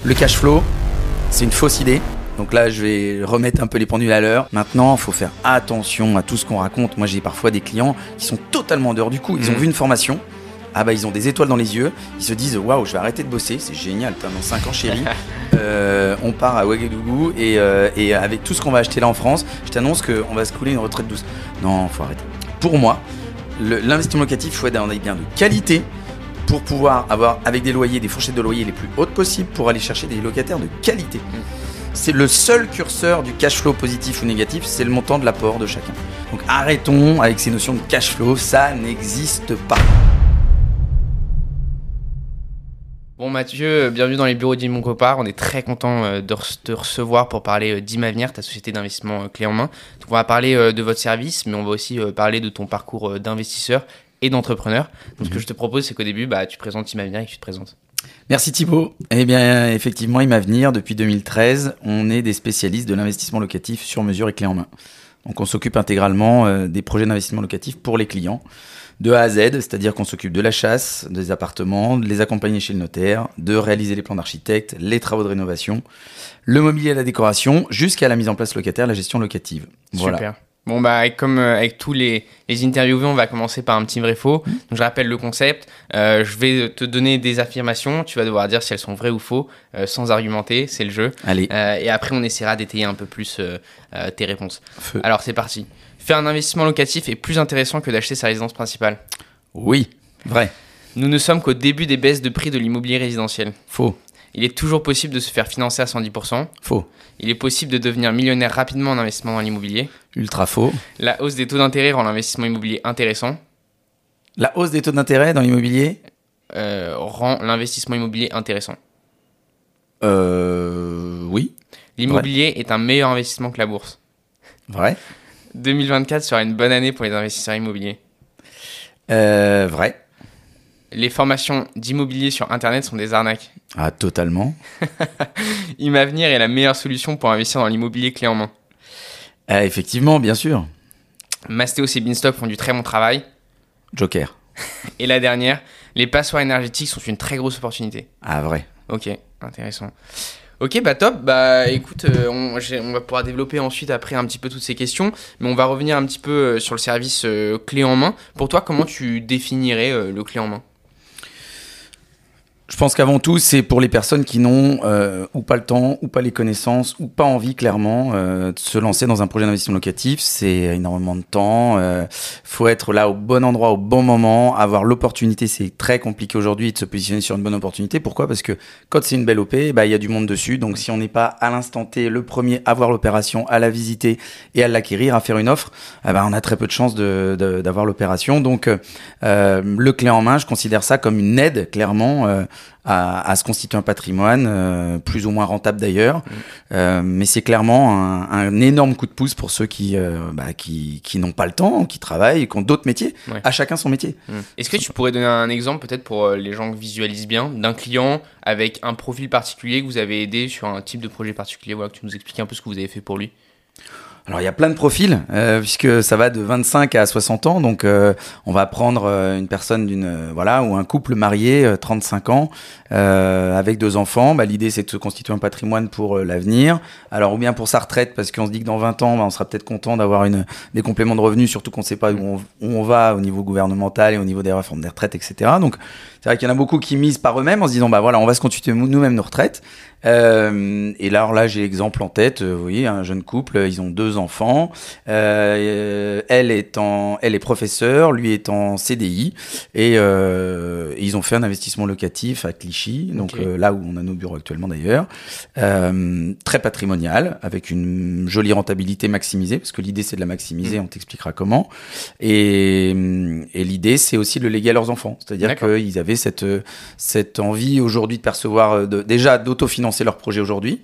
Le cash flow, c'est une fausse idée. Donc là, je vais remettre un peu les pendules à l'heure. Maintenant, il faut faire attention à tout ce qu'on raconte. Moi, j'ai parfois des clients qui sont totalement en dehors du coup. Ils ont vu une formation. Ah bah ils ont des étoiles dans les yeux. Ils se disent waouh, je vais arrêter de bosser. C'est génial. Dans 5 ans, chérie, on part à Ouagadougou et avec tout ce qu'on va acheter là en France, je t'annonce qu'on va se couler une retraite douce. Non, faut arrêter. Pour moi, l'investissement locatif, il faut avoir des biens de qualité pour pouvoir avoir avec des loyers, des fourchettes de loyers les plus hautes possibles pour aller chercher des locataires de qualité. C'est le seul curseur du cash flow positif ou négatif, c'est le montant de l'apport de chacun. Donc arrêtons avec ces notions de cash flow, ça n'existe pas. Bon Mathieu, bienvenue dans les bureaux d'Immo Copart. On est très content de te recevoir pour parler d'Imavenir, ta société d'investissement clé en main. Donc on va parler de votre service, mais on va aussi parler de ton parcours d'investisseur et d'entrepreneur. Donc ce que je te propose, c'est qu'au début, tu présentes Imavenir et que tu te présentes. Merci Thibaut. Eh bien, effectivement, Imavenir, depuis 2013, on est des spécialistes de l'investissement locatif sur mesure et clé en main. Donc, on s'occupe intégralement des projets d'investissement locatif pour les clients, de A à Z, c'est-à-dire qu'on s'occupe de la chasse, des appartements, de les accompagner chez le notaire, de réaliser les plans d'architecte, les travaux de rénovation, le mobilier et la décoration, jusqu'à la mise en place locataire, la gestion locative. Voilà. Super. Bon, comme avec tous les interviewés, on va commencer par un petit vrai-faux. Donc, je rappelle le concept. Je vais te donner des affirmations. Tu vas devoir dire si elles sont vraies ou faux, sans argumenter. C'est le jeu. Allez. Et après, on essaiera d'étayer un peu plus tes réponses. Feu. Alors, c'est parti. Faire un investissement locatif est plus intéressant que d'acheter sa résidence principale. Oui, vrai. Nous ne sommes qu'au début des baisses de prix de l'immobilier résidentiel. Faux. Il est toujours possible de se faire financer à 110%. Faux. Il est possible de devenir millionnaire rapidement en investissement dans l'immobilier. Ultra faux. La hausse des taux d'intérêt rend l'investissement immobilier intéressant. La hausse des taux d'intérêt dans l'immobilier Rend l'investissement immobilier intéressant. Oui. L'immobilier est un meilleur investissement que la bourse. Vrai. 2024 sera une bonne année pour les investisseurs immobiliers. Vrai. Les formations d'immobilier sur Internet sont des arnaques. Ah, totalement. Imavenir est la meilleure solution pour investir dans l'immobilier clé en main. Effectivement, bien sûr. Mastéos et Beanstalk font du très bon travail. Joker. Et la dernière, les passoires énergétiques sont une très grosse opportunité. Ah, vrai. Ok, intéressant. Ok, top. Écoute, on va pouvoir développer ensuite après un petit peu toutes ces questions, mais on va revenir un petit peu sur le service clé en main. Pour toi, comment tu définirais le clé en main ? Je pense qu'avant tout, c'est pour les personnes qui n'ont ou pas le temps, ou pas les connaissances, ou pas envie clairement de se lancer dans un projet d'investissement locatif. C'est énormément de temps. Faut être là au bon endroit, au bon moment, avoir l'opportunité. C'est très compliqué aujourd'hui de se positionner sur une bonne opportunité. Pourquoi ? Parce que quand c'est une belle OP, il y a du monde dessus. Donc si on n'est pas à l'instant T le premier à voir l'opération, à la visiter et à l'acquérir, à faire une offre, on a très peu de chances d'avoir l'opération. Donc le clé en main, je considère ça comme une aide clairement à se constituer un patrimoine, plus ou moins rentable d'ailleurs. Mais c'est clairement un énorme coup de pouce pour ceux qui n'ont pas le temps, qui travaillent, qui ont d'autres métiers. Ouais. À chacun son métier. Est-ce que tu pourrais donner un exemple peut-être pour les gens qui visualisent bien, d'un client avec un profil particulier que vous avez aidé sur un type de projet particulier, que tu nous expliques un peu ce que vous avez fait pour lui ? Alors, il y a plein de profils, puisque ça va de 25 à 60 ans. Donc, on va prendre une personne ou un couple marié, 35 ans, avec 2 enfants. L'idée, c'est de se constituer un patrimoine pour l'avenir. Alors, ou bien pour sa retraite, parce qu'on se dit que dans 20 ans, on sera peut-être content d'avoir des compléments de revenus, surtout qu'on ne sait pas où on va au niveau gouvernemental et au niveau des réformes des retraites, etc. Donc, c'est vrai qu'il y en a beaucoup qui misent par eux-mêmes en se disant, on va se constituer nous-mêmes nos retraites. Et là, j'ai l'exemple en tête. Vous voyez, un jeune couple, ils ont 2 enfants. Elle est professeure, lui est en CDI, et ils ont fait un investissement locatif à Clichy, donc là où on a nos bureaux actuellement d'ailleurs, très patrimonial, avec une jolie rentabilité maximisée, parce que l'idée c'est de la maximiser, on t'expliquera comment. Et l'idée c'est aussi de le léguer à leurs enfants, c'est-à-dire qu'ils avaient cette envie aujourd'hui de percevoir, déjà d'autofinancer leur projet aujourd'hui,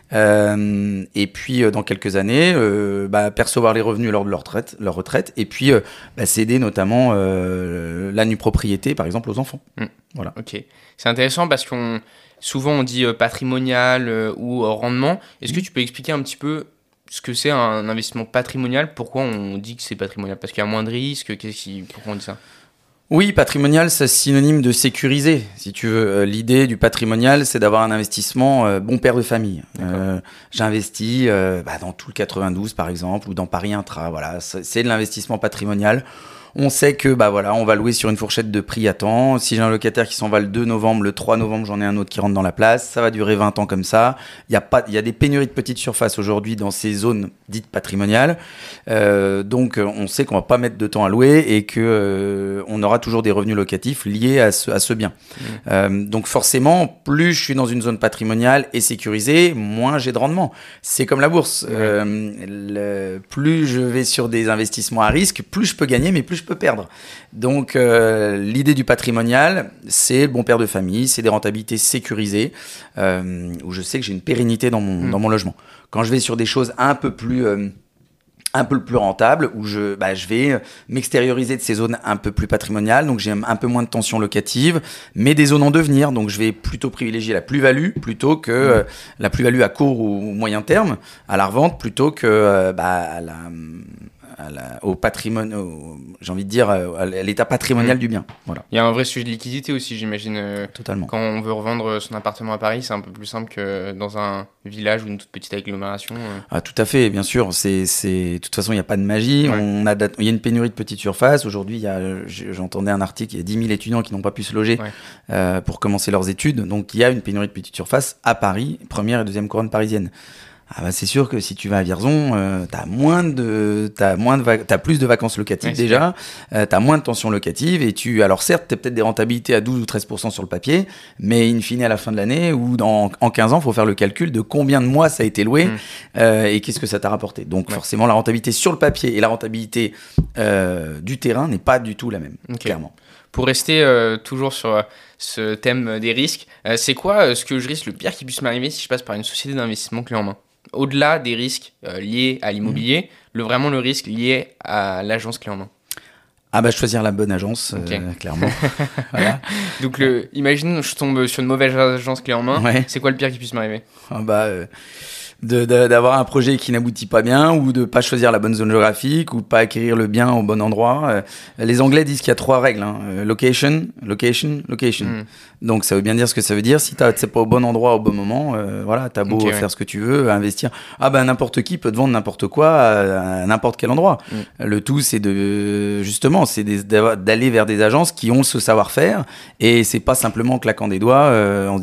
et puis dans quelques années percevoir les revenus lors de leur retraite, et puis céder notamment la nue propriété par exemple aux enfants. Voilà. Ok, c'est intéressant parce souvent on dit patrimonial ou rendement. Est-ce que tu peux expliquer un petit peu ce que c'est un investissement patrimonial, pourquoi on dit que c'est patrimonial ? Parce qu'il y a moins de risques, pourquoi on dit ça ? Oui, patrimonial, c'est synonyme de sécuriser, si tu veux. L'idée du patrimonial, c'est d'avoir un investissement bon père de famille. J'investis dans tout le 92, par exemple, ou dans Paris Intra. Voilà, c'est de l'investissement patrimonial. On sait que on va louer sur une fourchette de prix à temps. Si j'ai un locataire qui s'en va le 2 novembre, le 3 novembre, j'en ai un autre qui rentre dans la place. Ça va durer 20 ans comme ça. Il y a des pénuries de petites surfaces aujourd'hui dans ces zones dites patrimoniales. Donc, on sait qu'on va pas mettre de temps à louer et que on aura toujours des revenus locatifs liés à ce bien. Donc, forcément, plus je suis dans une zone patrimoniale et sécurisée, moins j'ai de rendement. C'est comme la bourse. Plus je vais sur des investissements à risque, plus je peux gagner, mais plus je peux perdre. Donc, l'idée du patrimonial, c'est le bon père de famille, c'est des rentabilités sécurisées, où je sais que j'ai une pérennité dans mon logement. Quand je vais sur des choses un peu plus rentables, où je vais m'extérioriser de ces zones un peu plus patrimoniales, donc j'ai un peu moins de tension locative, mais des zones en devenir, donc je vais plutôt privilégier la plus-value plutôt que la plus-value à court ou moyen terme, à la revente, plutôt que au patrimoine, j'ai envie de dire à l'état patrimonial du bien. Voilà. Il y a un vrai sujet de liquidité aussi, j'imagine. Totalement. Quand on veut revendre son appartement à Paris, c'est un peu plus simple que dans un village ou une toute petite agglomération. Ah, tout à fait, bien sûr. De toute façon, il n'y a pas de magie. Ouais. Il y a une pénurie de petites surfaces. Aujourd'hui, j'entendais un article, il y a 10 000 étudiants qui n'ont pas pu se loger pour commencer leurs études. Donc, il y a une pénurie de petites surfaces à Paris, première et deuxième couronne parisienne. C'est sûr que si tu vas à Vierzon, t'as plus de vacances locatives déjà, t'as moins de tension locative et alors certes, t'as peut-être des rentabilités à 12 ou 13% sur le papier, mais in fine à la fin de l'année ou en 15 ans, faut faire le calcul de combien de mois ça a été loué et qu'est-ce que ça t'a rapporté. Donc forcément, la rentabilité sur le papier et la rentabilité du terrain n'est pas du tout la même, clairement. Pour rester toujours sur ce thème des risques, c'est quoi ce que je risque le pire qui puisse m'arriver si je passe par une société d'investissement clé en main ? Au-delà des risques liés à l'immobilier, vraiment le risque lié à l'agence clé en main. Choisir la bonne agence, clairement. Voilà. Donc, imagine, je tombe sur une mauvaise agence clé en main. C'est quoi le pire qui puisse m'arriver ? D'avoir un projet qui n'aboutit pas bien ou de pas choisir la bonne zone géographique ou pas acquérir le bien au bon endroit. Les Anglais disent qu'il y a 3 règles. Location. Donc ça veut bien dire ce que ça veut dire. Si c'est pas au bon endroit au bon moment, t'as beau faire ce que tu veux, investir. N'importe qui peut te vendre n'importe quoi à n'importe quel endroit. Le tout c'est d'aller vers des agences qui ont ce savoir-faire et c'est pas simplement en claquant des doigts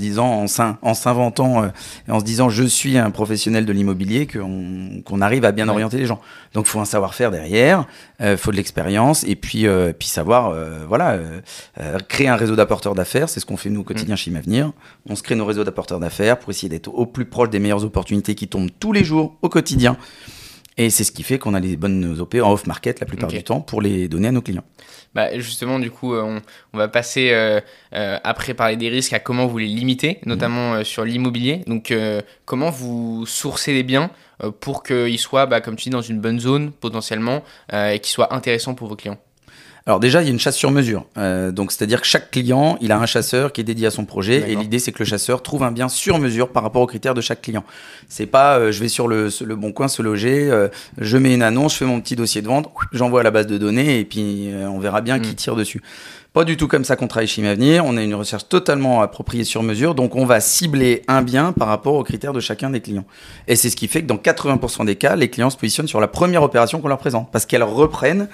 en s'inventant en se disant je suis un professionnel de l'immobilier qu'on arrive à bien orienter les gens. Donc il faut un savoir-faire derrière, faut de l'expérience et puis savoir créer un réseau d'apporteurs d'affaires. C'est ce qu'on fait nous au quotidien chez Imavenir. On se crée nos réseaux d'apporteurs d'affaires pour essayer d'être au plus proche des meilleures opportunités qui tombent tous les jours au quotidien. Et c'est ce qui fait qu'on a les bonnes OP en off-market la plupart du temps pour les donner à nos clients. Justement, du coup, on va passer après parler des risques à comment vous les limitez, notamment sur l'immobilier. Donc, comment vous sourcez les biens pour qu'ils soient, comme tu dis, dans une bonne zone potentiellement et qu'ils soient intéressants pour vos clients ? Alors déjà, il y a une chasse sur mesure. Donc, c'est-à-dire que chaque client, il a un chasseur qui est dédié à son projet. D'accord. Et l'idée, c'est que le chasseur trouve un bien sur mesure par rapport aux critères de chaque client. C'est pas, je vais sur le Bon Coin se loger, je mets une annonce, je fais mon petit dossier de vente, j'envoie à la base de données et puis on verra bien qui tire dessus. Pas du tout comme ça qu'on travaille chez Imavenir. On a une recherche totalement appropriée sur mesure. Donc, on va cibler un bien par rapport aux critères de chacun des clients. Et c'est ce qui fait que dans 80% des cas, les clients se positionnent sur la première opération qu'on leur présente parce qu'elles reprennent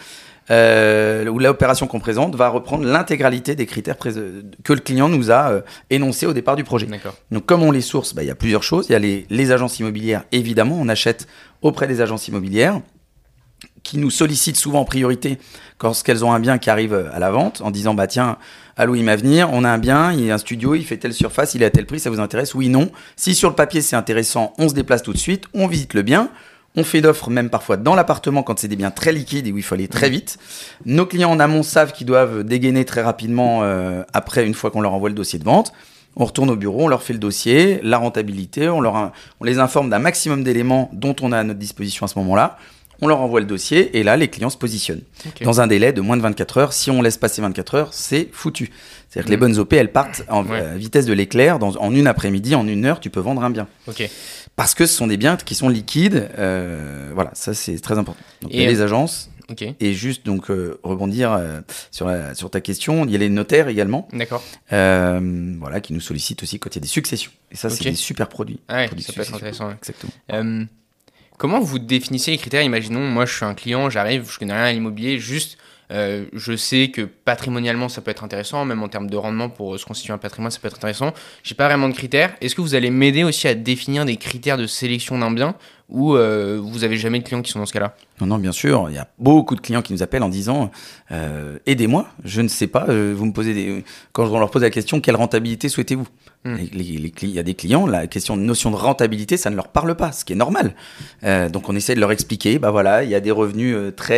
où l'opération qu'on présente va reprendre l'intégralité des critères que le client nous a énoncés au départ du projet. D'accord. Donc, comme on les source, il y a plusieurs choses. Il y a les agences immobilières, évidemment. On achète auprès des agences immobilières qui nous sollicitent souvent en priorité lorsqu'elles ont un bien qui arrive à la vente en disant tiens, allô Imavenir, on a un bien, il y a un studio, il fait telle surface, il est à tel prix, ça vous intéresse ? Oui, non. Si sur le papier c'est intéressant, on se déplace tout de suite, on visite le bien. On fait d'offres même parfois dans l'appartement quand c'est des biens très liquides et où il faut aller très vite. Nos clients en amont savent qu'ils doivent dégainer très rapidement après, une fois qu'on leur envoie le dossier de vente. On retourne au bureau, on leur fait le dossier, la rentabilité, on les informe d'un maximum d'éléments dont on a à notre disposition à ce moment-là. On leur envoie le dossier et là, les clients se positionnent. Okay. Dans un délai de moins de 24 heures. Si on laisse passer 24 heures, c'est foutu. C'est-à-dire que les bonnes OP, elles partent en vitesse de l'éclair. En une après-midi, en 1 heure, tu peux vendre un bien. Ok. Parce que ce sont des biens qui sont liquides. Ça c'est très important. Donc, il y a les agences Ok. Et juste donc rebondir sur ta question, il y a les notaires également. D'accord. Voilà, qui nous sollicitent aussi quand il y a des successions. Et ça, c'est des super produits. Ah ouais, produits ça peut être intéressant. Ouais. Exactement. Comment vous définissez les critères? Imaginons, moi je suis un client, j'arrive, je connais rien à l'immobilier, juste je sais que patrimonialement ça peut être intéressant, même en termes de rendement pour se constituer un patrimoine ça peut être intéressant. J'ai pas vraiment de critères. Est-ce que vous allez m'aider aussi à définir des critères de sélection d'un bien ou vous avez jamais de clients qui sont dans ce cas-là? Non, bien sûr. Il y a beaucoup de clients qui nous appellent en disant aidez-moi, je ne sais pas. Vous me posez quand on leur pose la question, quelle rentabilité souhaitez-vous? Il y a des clients, la question de notion de rentabilité, ça ne leur parle pas, ce qui est normal. Donc on essaie de leur expliquer, bah voilà, il y a des revenus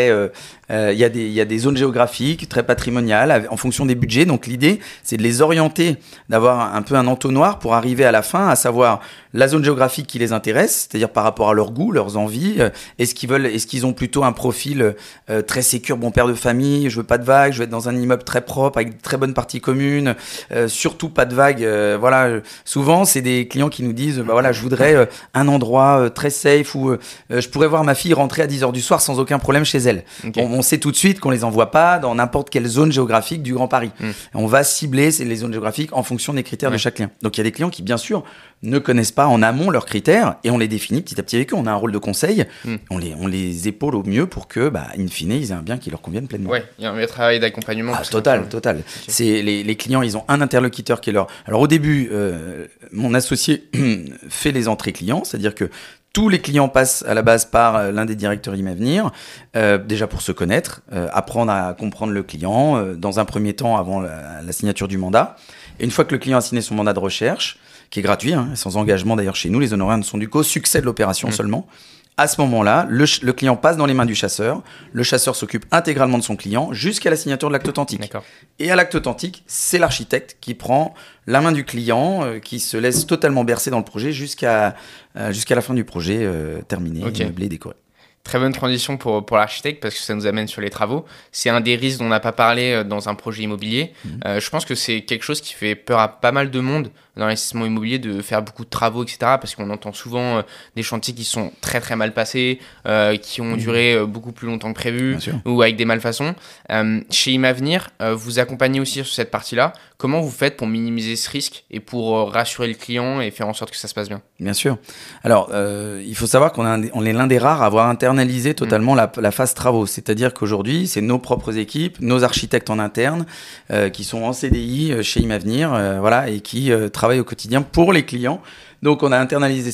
il y a des zones géographiques très patrimoniales en fonction des budgets. Donc l'idée, c'est de les orienter, d'avoir un peu un entonnoir pour arriver à la fin à savoir la zone géographique qui les intéresse, c'est-à-dire par rapport à leurs goûts, leurs envies. Est-ce qu'ils ont plutôt un profil très sécure, bon père de famille, je veux pas de vagues, je veux être dans un immeuble très propre avec de très bonnes parties communes, surtout pas de vagues. Voilà, souvent c'est des clients qui nous disent bah voilà, je voudrais un endroit très safe où je pourrais voir ma fille rentrer à 10h du soir sans aucun problème chez elle. Okay. On sait tout de suite qu'on les envoie pas dans n'importe quelle zone géographique du Grand Paris. On va cibler les zones géographiques en fonction des critères de chaque client. Donc il y a des clients qui bien sûr ne connaissent pas en amont leurs critères et on les définit petit à petit avec eux. On a un rôle de conseil, on les épaule au mieux pour que, in fine, ils aient un bien qui leur convienne pleinement. Ouais, il y a un vrai travail d'accompagnement. Total. Okay. C'est les clients, ils ont un interlocuteur qui est leur. Alors au début, mon associé fait les entrées clients, c'est-à-dire que tous les clients passent à la base par l'un des directeurs Imavenir, déjà pour se connaître, apprendre à comprendre le client, dans un premier temps avant la signature du mandat. Et une fois que le client a signé son mandat de recherche, qui est gratuit, sans engagement d'ailleurs chez nous, les honoraires ne sont du qu'au succès de l'opération seulement. À ce moment-là, le client passe dans les mains du chasseur. Le chasseur s'occupe intégralement de son client jusqu'à la signature de l'acte authentique. D'accord. Et à l'acte authentique, c'est l'architecte qui prend la main du client, qui se laisse totalement bercer dans le projet jusqu'à la fin du projet terminé, meublé, décoré. Très bonne transition pour l'architecte parce que ça nous amène sur les travaux. C'est un des risques dont on n'a pas parlé dans un projet immobilier. Je pense que c'est quelque chose qui fait peur à pas mal de monde dans l'investissement immobilier de faire beaucoup de travaux, etc. Parce qu'on entend souvent des chantiers qui sont très très mal passés, qui ont duré beaucoup plus longtemps que prévu ou avec des malfaçons. Chez Imavenir, vous accompagnez aussi sur cette partie-là. Comment vous faites pour minimiser ce risque et pour rassurer le client et faire en sorte que ça se passe bien? Bien sûr. Alors, il faut savoir qu'on est l'un des rares à avoir internalisé totalement la phase travaux. C'est-à-dire qu'aujourd'hui, c'est nos propres équipes, nos architectes en interne qui sont en CDI chez Imavenir voilà, et qui travaillent au quotidien pour les clients. Donc, on a internalisé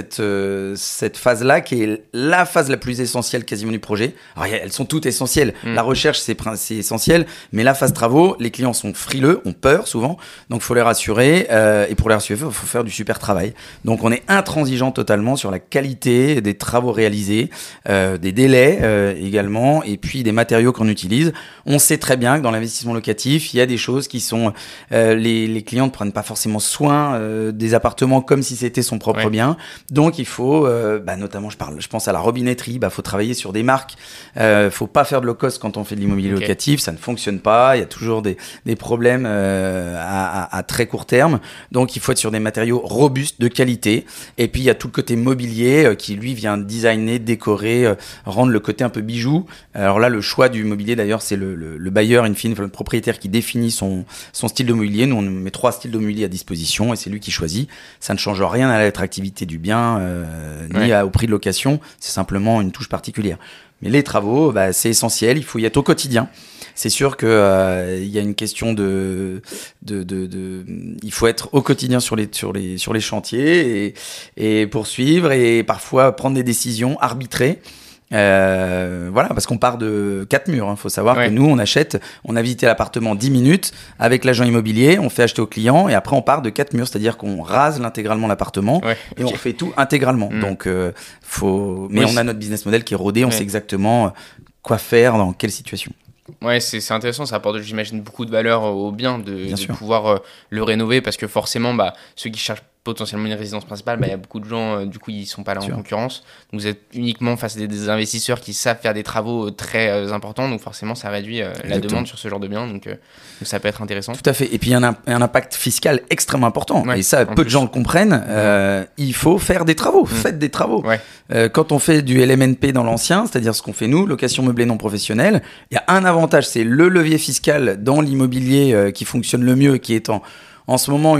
cette phase-là qui est la phase la plus essentielle quasiment du projet. Alors, elles sont toutes essentielles. La recherche, c'est essentiel. Mais la phase travaux, les clients sont frileux, ont peur souvent. Donc, il faut les rassurer. Et pour les rassurer, il faut faire du super travail. Donc, on est intransigeant totalement sur la qualité des travaux réalisés, des délais également, et puis des matériaux qu'on utilise. On sait très bien que dans l'investissement locatif, il y a des choses qui sont... les clients ne prennent pas forcément soin des appartements comme si c'était son propre bien. Donc, il faut, notamment, je pense à la robinetterie, faut travailler sur des marques. Faut pas faire de low cost quand on fait de l'immobilier locatif, ça ne fonctionne pas. Il y a toujours des problèmes à très court terme. Donc, il faut être sur des matériaux robustes, de qualité. Et puis, il y a tout le côté mobilier qui, lui, vient designer, décorer, rendre le côté un peu bijou. Alors là, le choix du mobilier, d'ailleurs, c'est le bailleur, in fine, le propriétaire qui définit son style de mobilier. Nous, on met 3 styles de mobilier à disposition et c'est lui qui choisit. Ça ne change rien à l'attractivité du bien, ni au prix de location. C'est simplement une touche particulière. Mais les travaux, c'est essentiel. Il faut y être au quotidien. C'est sûr que y a une question il faut être au quotidien sur les chantiers et poursuivre et parfois prendre des décisions arbitrées. Voilà, parce qu'on part de 4 murs. Faut savoir que nous, on a visité l'appartement 10 minutes avec l'agent immobilier, on fait acheter au client et après on part de 4 murs, c'est-à-dire qu'on rase intégralement l'appartement et on fait tout intégralement. Donc, mais on a notre business model qui est rodé, on sait exactement quoi faire, dans quelle situation. Ouais, c'est intéressant, ça apporte, j'imagine, beaucoup de valeur au bien de pouvoir le rénover parce que forcément, ceux qui cherchent potentiellement une résidence principale, il y a beaucoup de gens, du coup, ils sont pas là en concurrence. Donc, vous êtes uniquement face à des investisseurs qui savent faire des travaux très importants. Donc, forcément, ça réduit la demande sur ce genre de biens. Donc, ça peut être intéressant. Tout à fait. Et puis, il y a un impact fiscal extrêmement important. Et ça, peu de gens le comprennent. Il faut faire des travaux. Faites des travaux. Quand on fait du LMNP dans l'ancien, c'est-à-dire ce qu'on fait nous, location meublée non professionnelle, il y a un avantage, c'est le levier fiscal dans l'immobilier qui fonctionne le mieux, qui est en ce moment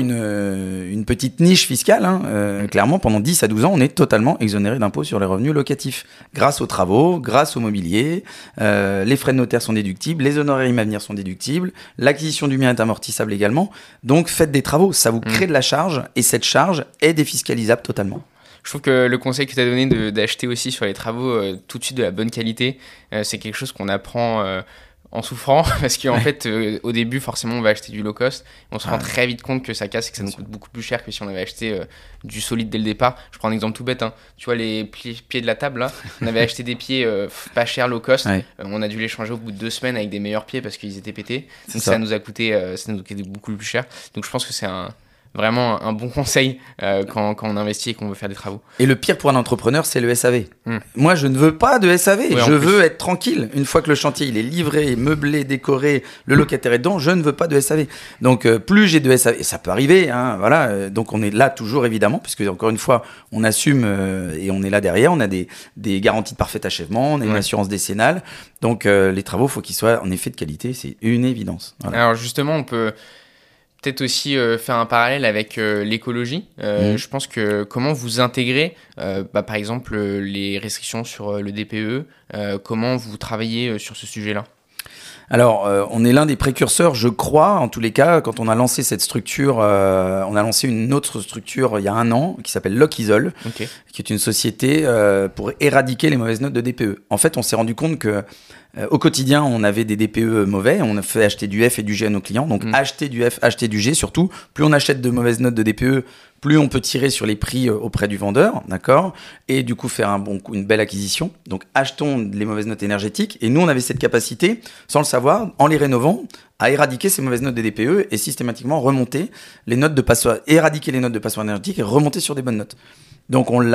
une petite niche fiscale. Clairement, pendant 10 à 12 ans, on est totalement exonéré d'impôts sur les revenus locatifs. Grâce aux travaux, grâce au mobilier, les frais de notaire sont déductibles, les honoraires Imavenir sont déductibles, l'acquisition du bien est amortissable également. Donc faites des travaux, ça vous crée de la charge et cette charge est défiscalisable totalement. Je trouve que le conseil que tu as donné d'acheter aussi sur les travaux tout de suite de la bonne qualité, c'est quelque chose qu'on apprend en souffrant, parce qu'en fait, au début, forcément, on va acheter du low cost. On se rend très vite compte que ça casse et que ça nous coûte beaucoup plus cher que si on avait acheté du solide dès le départ. Je prends un exemple tout bête. Tu vois, les pieds de la table, là, on avait acheté des pieds pas chers, low cost. On a dû les changer au bout de 2 semaines avec des meilleurs pieds parce qu'ils étaient pétés. Donc ça nous a coûté beaucoup plus cher. Donc je pense que c'est vraiment un bon conseil quand on investit et qu'on veut faire des travaux. Et le pire pour un entrepreneur, c'est le SAV. Moi, je ne veux pas de SAV. Je veux être tranquille. Une fois que le chantier il est livré, meublé, décoré, le locataire est dedans, je ne veux pas de SAV. Donc, plus j'ai de SAV, et ça peut arriver, voilà. Donc, on est là toujours, évidemment, puisque encore une fois, on assume et on est là derrière. On a des garanties de parfait achèvement, on a une assurance décennale. Donc, les travaux, il faut qu'ils soient en effet de qualité. C'est une évidence. Voilà. Alors, justement, on peut peut-être aussi faire un parallèle avec l'écologie. Je pense que comment vous intégrez, par exemple, les restrictions sur le DPE, comment vous travaillez sur ce sujet-là ? Alors, on est l'un des précurseurs, je crois, en tous les cas, quand on a lancé cette structure, on a lancé une autre structure il y a 1 an, qui s'appelle Lockisol, qui est une société pour éradiquer les mauvaises notes de DPE. En fait, on s'est rendu compte que au quotidien, on avait des DPE mauvais, on a fait acheter du F et du G à nos clients, donc acheter du F, acheter du G surtout. Plus on achète de mauvaises notes de DPE, plus on peut tirer sur les prix auprès du vendeur, d'accord ? Et du coup, faire une belle acquisition. Donc, achetons les mauvaises notes énergétiques. Et nous, on avait cette capacité, sans le savoir, en les rénovant, à éradiquer ces mauvaises notes des DPE et systématiquement remonter les notes de passoire, éradiquer les notes de passoire énergétique et remonter sur des bonnes notes. Donc, on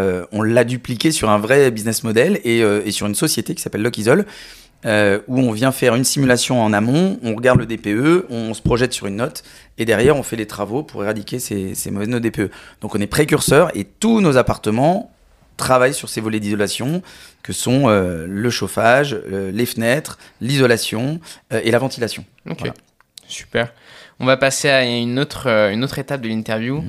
l'a dupliqué sur un vrai business model et sur une société qui s'appelle Lockisol, où on vient faire une simulation en amont, on regarde le DPE, on se projette sur une note et derrière on fait les travaux pour éradiquer ces mauvaises notes DPE. Donc on est précurseur et tous nos appartements travaillent sur ces volets d'isolation que sont le chauffage, les fenêtres, l'isolation et la ventilation. Ok, voilà. Super. On va passer à une autre étape de l'interview.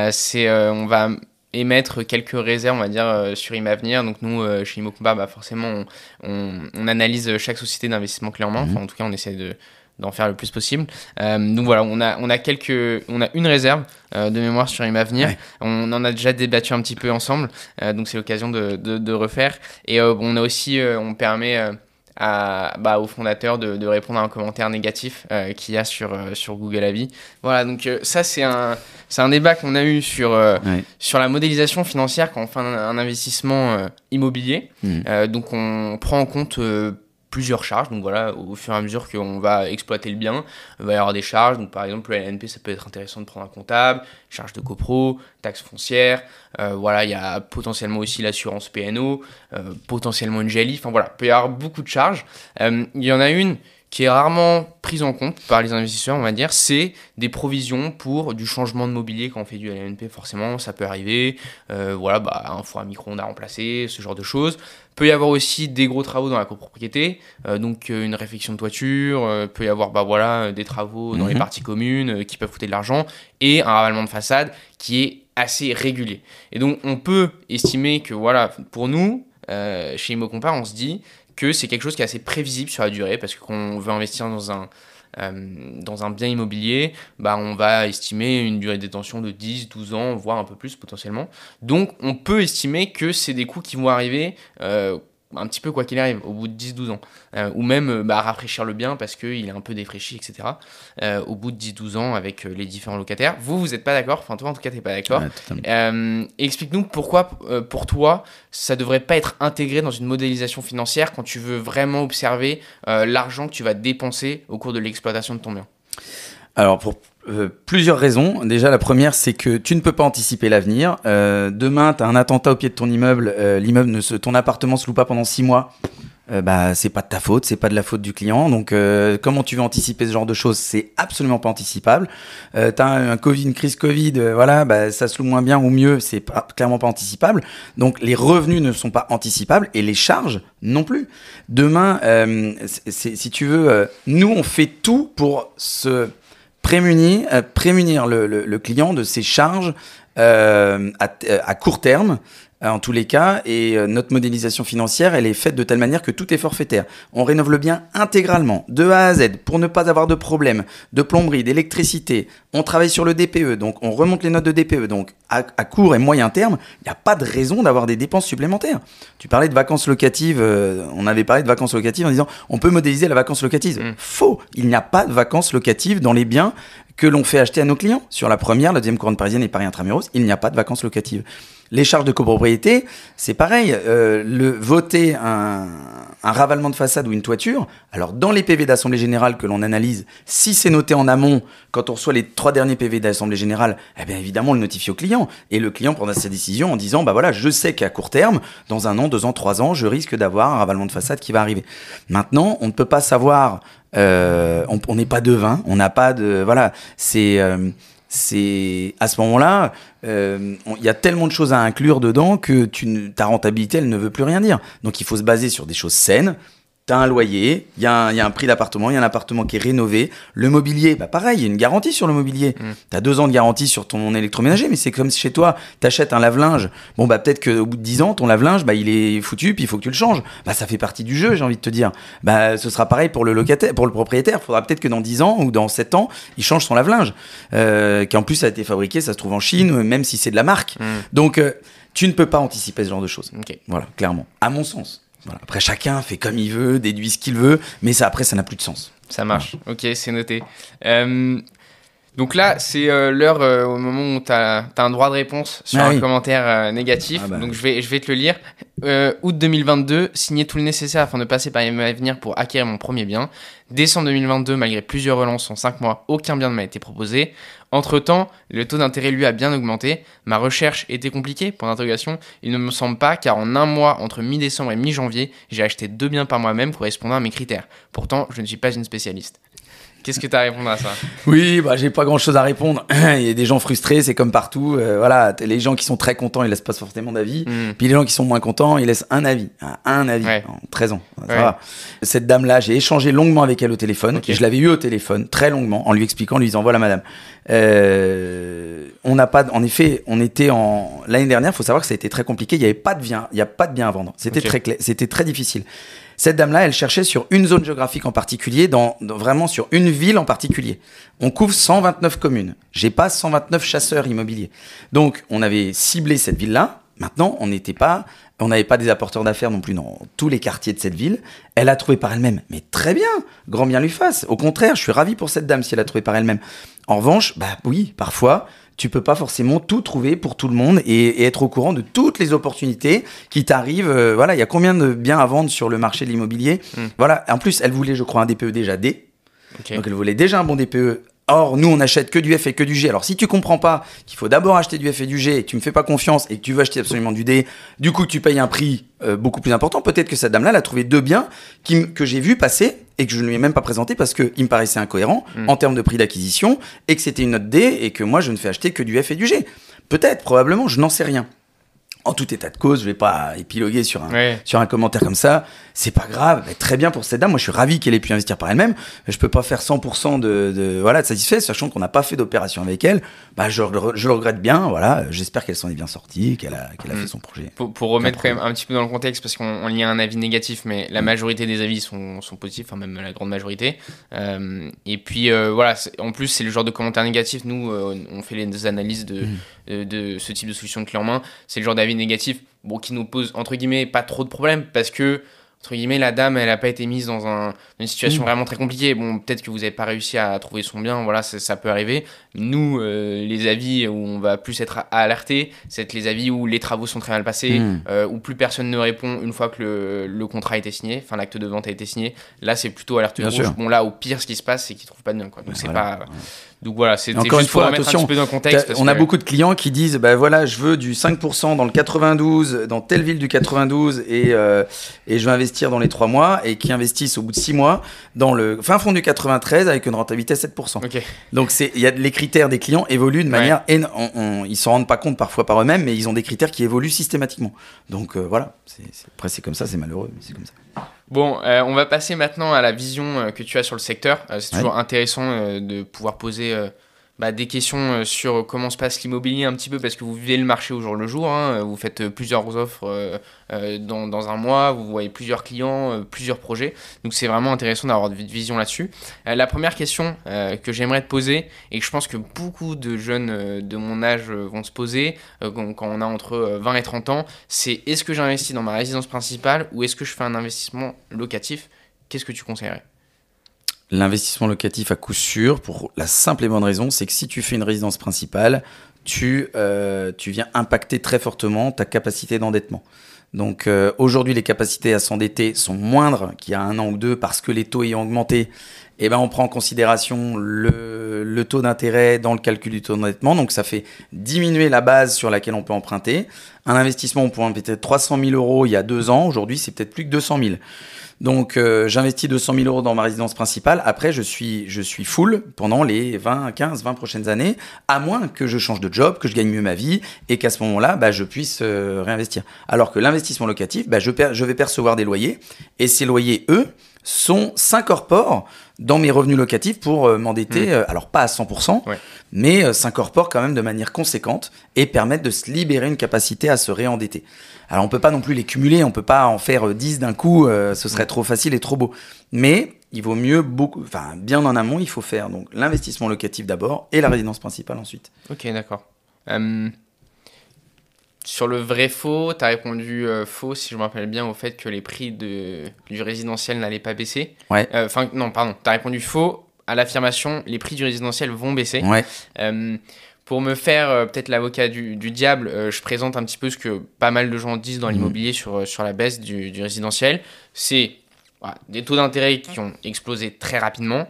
On va émettre quelques réserves, on va dire, sur Imavenir. Donc nous, chez Immocompa, forcément, on analyse chaque société d'investissement clé en main. Enfin, en tout cas, on essaie d'en faire le plus possible. Donc voilà, on a une réserve de mémoire sur Imavenir. Ouais. On en a déjà débattu un petit peu ensemble, donc c'est l'occasion de refaire. Et on a aussi, on permet au fondateur de répondre à un commentaire négatif qu'il y a sur Google Avis. Voilà, donc ça c'est un débat qu'on a eu sur la modélisation financière quand on fait un investissement immobilier. Donc on prend en compte plusieurs charges. Donc voilà, au fur et à mesure qu'on va exploiter le bien, il va y avoir des charges. Donc par exemple, le LNP, ça peut être intéressant de prendre un comptable, charges de copro, taxes foncières. Voilà, il y a potentiellement aussi l'assurance PNO, potentiellement une GLI. Enfin voilà, il peut y avoir beaucoup de charges. Il y en a une qui est rarement prise en compte par les investisseurs, on va dire, c'est des provisions pour du changement de mobilier quand on fait du LNP. Forcément, ça peut arriver. Un four à micro-ondes à remplacer, ce genre de choses. Peut y avoir aussi des gros travaux dans la copropriété, donc une réfection de toiture, peut y avoir des travaux dans les parties communes qui peuvent coûter de l'argent, et un ravalement de façade qui est assez régulier. Et donc on peut estimer que pour nous, chez Immocompa, on se dit que c'est quelque chose qui est assez prévisible sur la durée, parce que quand on veut investir dans un bien immobilier, on va estimer une durée de détention de 10, 12 ans, voire un peu plus potentiellement. Donc on peut estimer que c'est des coûts qui vont arriver un petit peu quoi qu'il arrive, au bout de 10-12 ans. Ou même rafraîchir le bien parce qu'il est un peu défraîchi, etc. Au bout de 10-12 ans avec les différents locataires. Vous n'êtes pas d'accord, enfin toi en tout cas tu n'es pas d'accord. Explique-nous pourquoi pour toi ça ne devrait pas être intégré dans une modélisation financière quand tu veux vraiment observer l'argent que tu vas dépenser au cours de l'exploitation de ton bien. Alors, pour Plusieurs raisons. Déjà, la première, c'est que tu ne peux pas anticiper l'avenir. Demain, tu as un attentat au pied de ton immeuble, ton appartement se loue pas pendant 6 mois. C'est pas de ta faute, c'est pas de la faute du client. Donc, comment tu veux anticiper ce genre de choses? C'est absolument pas anticipable. T'as une crise Covid, ça se loue moins bien ou mieux, c'est clairement pas anticipable. Donc, les revenus ne sont pas anticipables et les charges non plus. Demain, si tu veux, nous, on fait tout pour se prémunir le client de ses charges à court terme. En tous les cas, et notre modélisation financière, elle est faite de telle manière que tout est forfaitaire. On rénove le bien intégralement, de A à Z, pour ne pas avoir de problème, de plomberie, d'électricité. On travaille sur le DPE, donc on remonte les notes de DPE. Donc à court et moyen terme, il n'y a pas de raison d'avoir des dépenses supplémentaires. Tu parlais de vacances locatives, on avait parlé de vacances locatives en disant on peut modéliser la vacance locative. Faux, il n'y a pas de vacances locatives dans les biens que l'on fait acheter à nos clients. Sur la première, la deuxième couronne parisienne et Paris Intramuros, il n'y a pas de vacances locatives. Les charges de copropriété, c'est pareil. Voter un ravalement de façade ou une toiture, alors dans les PV d'Assemblée Générale que l'on analyse, si c'est noté en amont, quand on reçoit les 3 derniers PV d'Assemblée Générale, eh bien évidemment on le notifie au client. Et le client prendra sa décision en disant, je sais qu'à court terme, dans 1 an, 2 ans, 3 ans, je risque d'avoir un ravalement de façade qui va arriver. Maintenant, on ne peut pas savoir, on n'est pas devin, on n'a pas de... c'est à ce moment-là, il y a tellement de choses à inclure dedans que ta rentabilité, elle ne veut plus rien dire. Donc, il faut se baser sur des choses saines. Tu as un loyer, il y a un prix d'appartement, il y a un appartement qui est rénové. Le mobilier, pareil, il y a une garantie sur le mobilier. Tu as 2 ans de garantie sur ton électroménager, mais c'est comme si chez toi, tu achètes un lave-linge. Peut-être qu'au bout de 10 ans, ton lave-linge, il est foutu, puis il faut que tu le changes. Ça fait partie du jeu, j'ai envie de te dire. Ce sera pareil pour le locataire, pour le propriétaire. Il faudra peut-être que dans 10 ans ou dans 7 ans, il change son lave-linge. Qui en plus a été fabriqué, ça se trouve en Chine, même si c'est de la marque. Donc, tu ne peux pas anticiper ce genre de choses. Okay. Voilà, clairement. À mon sens. Voilà. Après, chacun fait comme il veut, déduit ce qu'il veut, mais ça n'a plus de sens. Ça marche. Ok, c'est noté. Donc là, c'est l'heure au moment où tu as un droit de réponse sur un commentaire négatif. Donc je vais te le lire. Août 2022, signer tout le nécessaire afin de passer par Imavenir pour acquérir mon premier bien. Décembre 2022, malgré plusieurs relances en 5 mois, aucun bien ne m'a été proposé. Entre-temps, le taux d'intérêt lui a bien augmenté. Ma recherche était compliquée, point d'interrogation. Il ne me semble pas, car en 1 mois, entre mi-décembre et mi-janvier, j'ai acheté 2 biens par moi-même correspondant à mes critères. Pourtant, je ne suis pas une spécialiste. Qu'est-ce que tu as à répondre à ça? Oui, j'ai pas grand-chose à répondre. Il y a des gens frustrés, c'est comme partout. Les gens qui sont très contents, ils laissent pas forcément d'avis. Puis les gens qui sont moins contents, ils laissent un avis. En 13 ans. Ça va. Cette dame-là, j'ai échangé longuement avec elle au téléphone. Okay. Je l'avais eu au téléphone, très longuement, en lui expliquant, en lui disant, voilà madame, on n'a pas, en effet, on était l'année dernière, il faut savoir que ça a été très compliqué. Il n'y a pas de bien à vendre. C'était très clair, c'était très difficile. Cette dame-là, elle cherchait sur une zone géographique en particulier, vraiment sur une ville en particulier. On couvre 129 communes. J'ai pas 129 chasseurs immobiliers. Donc, on avait ciblé cette ville-là. Maintenant, on n'avait pas des apporteurs d'affaires non plus dans tous les quartiers de cette ville. Elle a trouvé par elle-même. Mais très bien, grand bien lui fasse. Au contraire, je suis ravi pour cette dame si elle a trouvé par elle-même. En revanche, oui, parfois, tu peux pas forcément tout trouver pour tout le monde et être au courant de toutes les opportunités qui t'arrivent. Il y a combien de biens à vendre sur le marché de l'immobilier. Voilà. En plus, elle voulait, je crois, un DPE déjà D. Okay. Donc, elle voulait déjà un bon DPE. Or, nous, on achète que du F et que du G. Alors, si tu comprends pas qu'il faut d'abord acheter du F et du G et que tu me fais pas confiance et que tu veux acheter absolument du D, du coup, tu payes un prix beaucoup plus important. Peut-être que cette dame-là, elle a trouvé 2 biens que j'ai vu passer et que je ne lui ai même pas présenté parce qu'il me paraissait incohérent en termes de prix d'acquisition et que c'était une note D et que moi, je ne fais acheter que du F et du G. Peut-être, probablement, je n'en sais rien. En tout état de cause, je vais pas épiloguer sur un commentaire comme ça. C'est pas grave. Mais très bien pour cette dame. Moi, je suis ravi qu'elle ait pu investir par elle-même. Je peux pas faire 100% de satisfait, sachant qu'on n'a pas fait d'opération avec elle. Je le regrette bien. Voilà. J'espère qu'elle s'en est bien sortie, qu'elle a fait son projet. Pour remettre quand même un petit peu dans le contexte, parce qu'on lit un avis négatif, mais la majorité des avis sont positifs, enfin même la grande majorité. Et puis en plus, c'est le genre de commentaires négatifs. Nous, on fait les analyses de ce type de solution de clé en main. C'est le genre d'avis négatif qui nous pose entre guillemets pas trop de problèmes parce que entre guillemets la dame elle a pas été mise dans une situation vraiment très compliquée. Peut-être que vous avez pas réussi à trouver son bien, ça peut arriver. Nous les avis où on va plus être alerté, c'est les avis où les travaux sont très mal passés, où plus personne ne répond une fois que le contrat a été signé, enfin l'acte de vente a été signé. Là c'est plutôt alerte rouge. Là au pire ce qui se passe c'est qu'ils trouvent pas de bien quoi. Donc c'est pas Donc voilà, c'était encore juste une fois, pour remettre un petit peu dans le contexte. on a beaucoup de clients qui disent bah voilà, je veux du 5% dans le 92, dans telle ville du 92 et je vais investir dans les 3 mois et qui investissent au bout de 6 mois dans le fin fond du 93 avec une rentabilité à 7%. Okay. Donc les critères des clients évoluent de manière ils s'en rendent pas compte parfois par eux-mêmes, mais ils ont des critères qui évoluent systématiquement. Donc voilà, après c'est comme ça, c'est malheureux, mais c'est comme ça. Bon, on va passer maintenant à la vision que tu as sur le secteur. C'est toujours intéressant de pouvoir poser des questions sur comment se passe l'immobilier un petit peu, parce que vous vivez le marché au jour le jour. Vous faites plusieurs offres dans un mois, vous voyez plusieurs clients, plusieurs projets. Donc c'est vraiment intéressant d'avoir une vision là-dessus. La première question que j'aimerais te poser, et que je pense que beaucoup de jeunes de mon âge vont se poser quand on a entre 20 et 30 ans, c'est: est-ce que j'investis dans ma résidence principale ou est-ce que je fais un investissement locatif? Qu'est-ce que tu conseillerais? L'investissement locatif à coup sûr, pour la simple et bonne raison, c'est que si tu fais une résidence principale, tu viens impacter très fortement ta capacité d'endettement. Donc aujourd'hui, les capacités à s'endetter sont moindres qu'il y a 1 an ou 2 parce que les taux ayant augmenté, on prend en considération le taux d'intérêt dans le calcul du taux d'endettement. Donc ça fait diminuer la base sur laquelle on peut emprunter. Un investissement, on pouvait emprunter 300 000 euros il y a 2 ans. Aujourd'hui, c'est peut-être plus que 200 000. Donc j'investis 200 000 euros dans ma résidence principale. Après, je suis full pendant les 20 prochaines années, à moins que je change de job, que je gagne mieux ma vie et qu'à ce moment-là, je puisse réinvestir. Alors que l'investissement locatif, je vais percevoir des loyers et ces loyers, eux, s'incorporent dans mes revenus locatifs pour m'endetter, alors pas à 100%, mais s'incorporent quand même de manière conséquente et permettent de se libérer une capacité à se réendetter. Alors on peut pas non plus les cumuler, on peut pas en faire 10 d'un coup, ce serait trop facile et trop beau. Mais il vaut mieux bien en amont, il faut faire donc l'investissement locatif d'abord et la résidence principale ensuite. Ok, d'accord. Sur le vrai faux, tu as répondu faux, si je me rappelle bien, au fait que les prix du résidentiel n'allaient pas baisser. Ouais. Tu as répondu faux à l'affirmation: les prix du résidentiel vont baisser. Ouais. Pour me faire peut-être l'avocat du diable, je présente un petit peu ce que pas mal de gens disent dans l'immobilier sur la baisse du résidentiel. C'est des taux d'intérêt qui ont explosé très rapidement,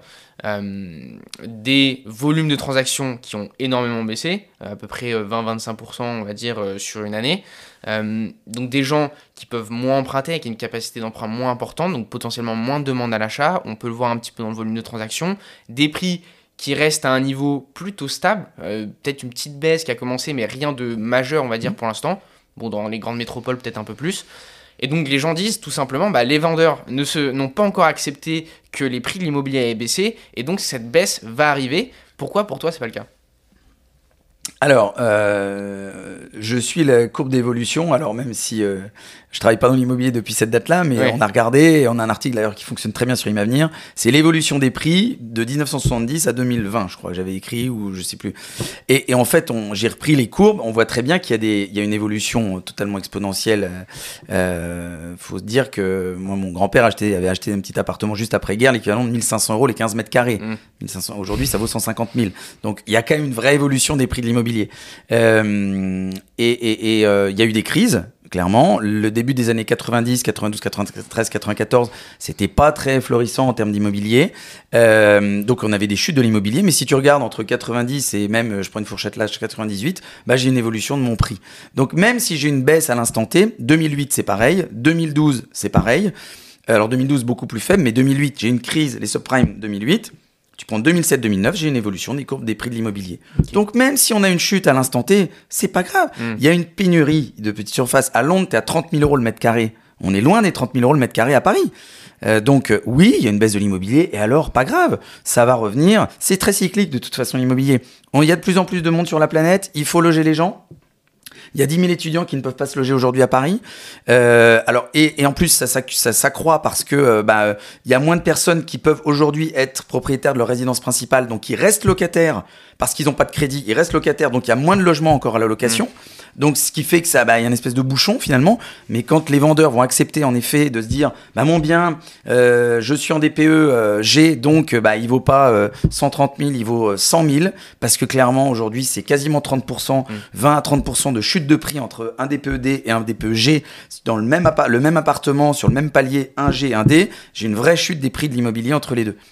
des volumes de transactions qui ont énormément baissé, à peu près 20-25% on va dire sur une année. Donc des gens qui peuvent moins emprunter, avec une capacité d'emprunt moins importante, donc potentiellement moins de demande à l'achat. On peut le voir un petit peu dans le volume de transactions. Des prix qui reste à un niveau plutôt stable, peut-être une petite baisse qui a commencé, mais rien de majeur, on va dire, pour l'instant. Bon, dans les grandes métropoles, peut-être un peu plus. Et donc, les gens disent tout simplement, les vendeurs n'ont pas encore accepté que les prix de l'immobilier aient baissé, et donc cette baisse va arriver. Pourquoi, pour toi, c'est pas le cas ? Alors, je suis la courbe d'évolution, alors même si je travaille pas dans l'immobilier depuis cette date-là, mais on a regardé, et on a un article d'ailleurs qui fonctionne très bien sur Imavenir, c'est l'évolution des prix de 1970 à 2020, je crois que j'avais écrit, ou je sais plus. Et en fait, j'ai repris les courbes, on voit très bien qu'il y a une évolution totalement exponentielle. Faut se dire que moi, mon grand-père avait acheté un petit appartement juste après-guerre, l'équivalent de 1500 euros les 15 mètres carrés. 1500, aujourd'hui, ça vaut 150 000. Donc, il y a quand même une vraie évolution des prix de l'immobilier. Il y a eu des crises, clairement. Le début des années 90, 92, 93, 94, c'était pas très florissant en termes d'immobilier. Donc, on avait des chutes de l'immobilier. Mais si tu regardes entre 90 et même, je prends une fourchette là, 98, j'ai une évolution de mon prix. Donc, même si j'ai une baisse à l'instant T, 2008, c'est pareil. 2012, c'est pareil. Alors, 2012, beaucoup plus faible, mais 2008, j'ai une crise, les subprimes 2008. Tu prends 2007-2009, j'ai une évolution des courbes des prix de l'immobilier. Okay. Donc, même si on a une chute à l'instant T, c'est pas grave. Il y a une pénurie de petites surfaces. À Londres, t'es à 30 000 euros le mètre carré. On est loin des 30 000 euros le mètre carré à Paris. Donc, oui, il y a une baisse de l'immobilier. Et alors, pas grave. Ça va revenir. C'est très cyclique, de toute façon, l'immobilier. Il y a de plus en plus de monde sur la planète. Il faut loger les gens. Il y a 10 000 étudiants qui ne peuvent pas se loger aujourd'hui à Paris. Alors, et en plus, ça s'accroît parce que il y a moins de personnes qui peuvent aujourd'hui être propriétaires de leur résidence principale, donc ils restent locataires parce qu'ils n'ont pas de crédit, ils restent locataires, donc il y a moins de logements encore à la location. Donc, ce qui fait que ça, il y a une espèce de bouchon finalement. Mais quand les vendeurs vont accepter en effet de se dire, mon bien, je suis en DPE, j'ai donc, il vaut pas 130 000, il vaut 100 000, parce que clairement aujourd'hui c'est quasiment 30%, 20 à 30% de chute de prix entre un DPE-D et un DPE-G dans le même appartement sur le même palier, un G, un D. J'ai une vraie chute des prix de l'immobilier entre les deux.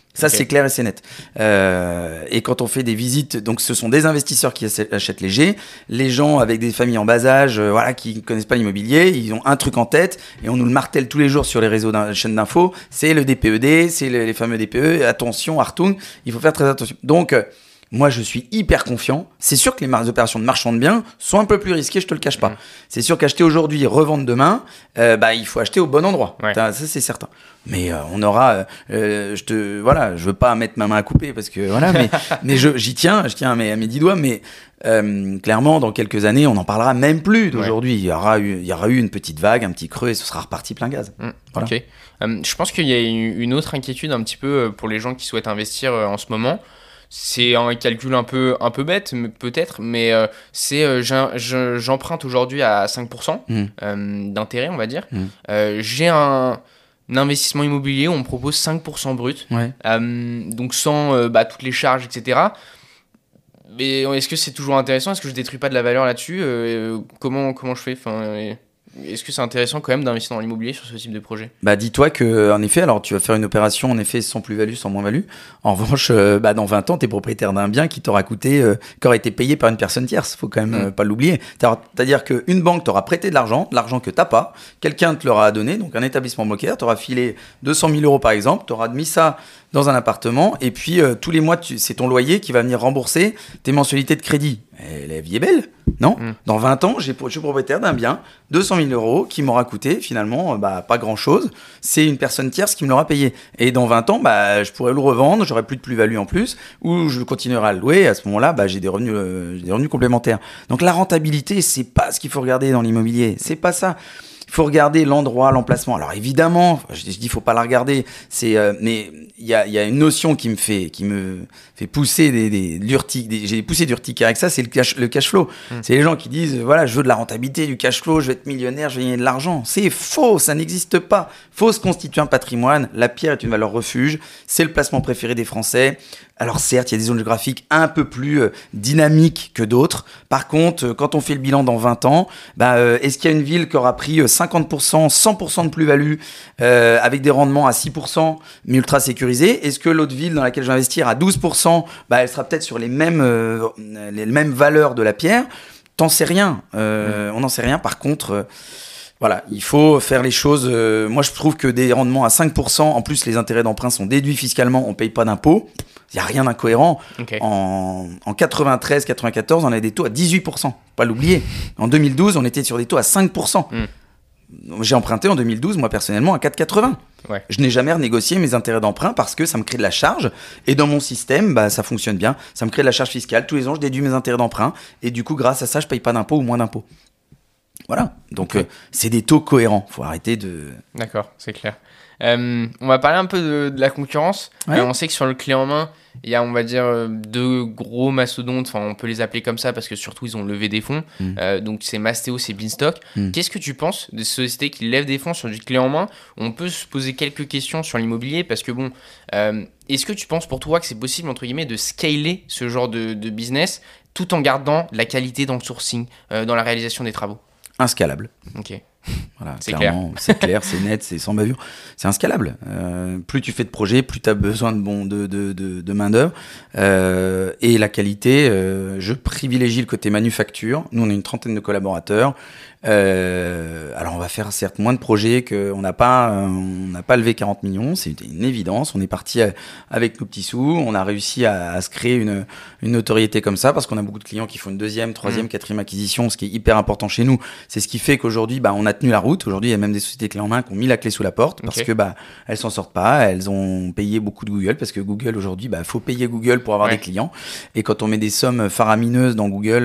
Ça, Ok. c'est clair et c'est net. Et quand on fait des visites, donc ce sont des investisseurs qui achètent léger, les gens avec des familles en bas âge, voilà, qui ne connaissent pas l'immobilier, ils ont un truc en tête et on nous le martèle tous les jours sur les réseaux chaînes d'infos, c'est le DPED, c'est les fameux DPE, attention, Hartung, il faut faire très attention. Donc, moi, je suis hyper confiant. C'est sûr que les opérations de marchand de biens sont un peu plus risquées, je te le cache pas. C'est sûr qu'acheter aujourd'hui et revendre demain, il faut acheter au bon endroit. Ouais. Ça, c'est certain. Mais on aura, voilà, je veux pas mettre ma main à couper parce que voilà, mais j'y tiens, à mes 10 doigts. Mais clairement, dans quelques années, on n'en parlera même plus d'aujourd'hui. Il y aura eu une petite vague, un petit creux et ce sera reparti plein gaz. Voilà. Ok. Je pense qu'il y a une autre inquiétude un petit peu pour les gens qui souhaitent investir en ce moment. C'est un calcul un peu bête, peut-être, mais j'emprunte aujourd'hui à 5% d'intérêt, on va dire. J'ai un investissement immobilier où on me propose 5% brut, Ouais. donc sans toutes les charges, etc. Mais est-ce que c'est toujours intéressant? Est-ce que je détruis pas de la valeur là-dessus? Comment je fais? Est-ce que c'est intéressant quand même d'investir dans l'immobilier sur ce type de projet? Bah dis-toi que en effet, alors tu vas faire une opération en effet sans plus-value, sans moins-value. En revanche, dans 20 ans, tu es propriétaire d'un bien qui t'aura coûté, qui aura été payé par une personne tierce. Faut quand même pas l'oublier. C'est-à-dire qu'une banque t'aura prêté de l'argent que t'as pas, quelqu'un te l'aura donné, donc un établissement bancaire, t'aura filé 200 000 euros par exemple, t'auras mis ça dans un appartement et puis tous les mois, c'est ton loyer qui va venir rembourser tes mensualités de crédit. Et la vie est belle, non? Dans 20 ans, je suis propriétaire d'un bien, 200 000 euros, qui m'aura coûté finalement pas grand-chose. C'est une personne tierce qui me l'aura payé. Et dans 20 ans, je pourrais le revendre, j'aurai plus de plus-value en plus, ou je continuerai à le louer. Et à ce moment-là, j'ai des revenus complémentaires. Donc la rentabilité, c'est pas ce qu'il faut regarder dans l'immobilier. C'est pas ça. Il faut regarder l'endroit, l'emplacement. Alors évidemment, je dis faut pas la regarder. Mais il y a une notion qui me fait pousser j'ai poussé d'urticaire avec ça, c'est le cash flow. C'est les gens qui disent voilà, je veux de la rentabilité, du cash flow, je vais être millionnaire, je vais gagner de l'argent. C'est faux, ça n'existe pas. Faut se constituer un patrimoine. La pierre est une valeur refuge. C'est le placement préféré des Français. Alors certes, il y a des zones géographiques un peu plus dynamiques que d'autres. Par contre, quand on fait le bilan dans 20 ans, est-ce qu'il y a une ville qui aura pris 50%, 100% de plus-value avec des rendements à 6%, mais ultra sécurisés? Est-ce que l'autre ville dans laquelle je vais investir à 12%, elle sera peut-être sur les mêmes valeurs de la pierre? T'en sais rien. On n'en sait rien. Par contre... Voilà, il faut faire les choses. Moi, je trouve que des rendements à 5%, en plus, les intérêts d'emprunt sont déduits fiscalement, on ne paye pas d'impôts. Il n'y a rien d'incohérent. Okay. En 93, 94, on avait des taux à 18%. Pas l'oublier. En 2012, on était sur des taux à 5%. J'ai emprunté en 2012, moi, personnellement, à 4,80. Ouais. Je n'ai jamais renégocié mes intérêts d'emprunt parce que ça me crée de la charge. Et dans mon système, ça fonctionne bien. Ça me crée de la charge fiscale. Tous les ans, je déduis mes intérêts d'emprunt. Et du coup, grâce à ça, je ne paye pas d'impôts ou moins d'impôts. Voilà, donc c'est des taux cohérents. Faut arrêter de... D'accord, c'est clair. On va parler un peu de la concurrence. Ouais. On sait que sur le clé en main, il y a, on va dire, deux gros mastodontes. Enfin, on peut les appeler comme ça parce que surtout, ils ont levé des fonds. Donc, c'est Mastéo, c'est Beanstalk. Qu'est-ce que tu penses des sociétés qui lèvent des fonds sur du clé en main? On peut se poser quelques questions sur l'immobilier parce que, est-ce que tu penses pour toi que c'est possible, entre guillemets, de scaler ce genre de business tout en gardant de la qualité dans le sourcing, dans la réalisation des travaux? Inscalable. Ok. Voilà, C'est clairement, c'est clair, c'est net, c'est sans bavure. C'est inscalable. Plus tu fais de projets, plus tu as besoin de main-d'œuvre. Et la qualité, je privilégie le côté manufacture. Nous, on a une trentaine de collaborateurs. Alors, on va faire certes moins de projets qu'on n'a pas levé 40 millions. C'est une évidence. On est parti avec nos petits sous. On a réussi à se créer une notoriété comme ça parce qu'on a beaucoup de clients qui font une deuxième, troisième, quatrième acquisition, ce qui est hyper important chez nous. C'est ce qui fait qu'aujourd'hui, on a tenu la route. Aujourd'hui, il y a même des sociétés clés en main qui ont mis la clé sous la porte parce que elles s'en sortent pas. Elles ont payé beaucoup de Google parce que Google aujourd'hui, faut payer Google pour avoir des clients. Et quand on met des sommes faramineuses dans Google,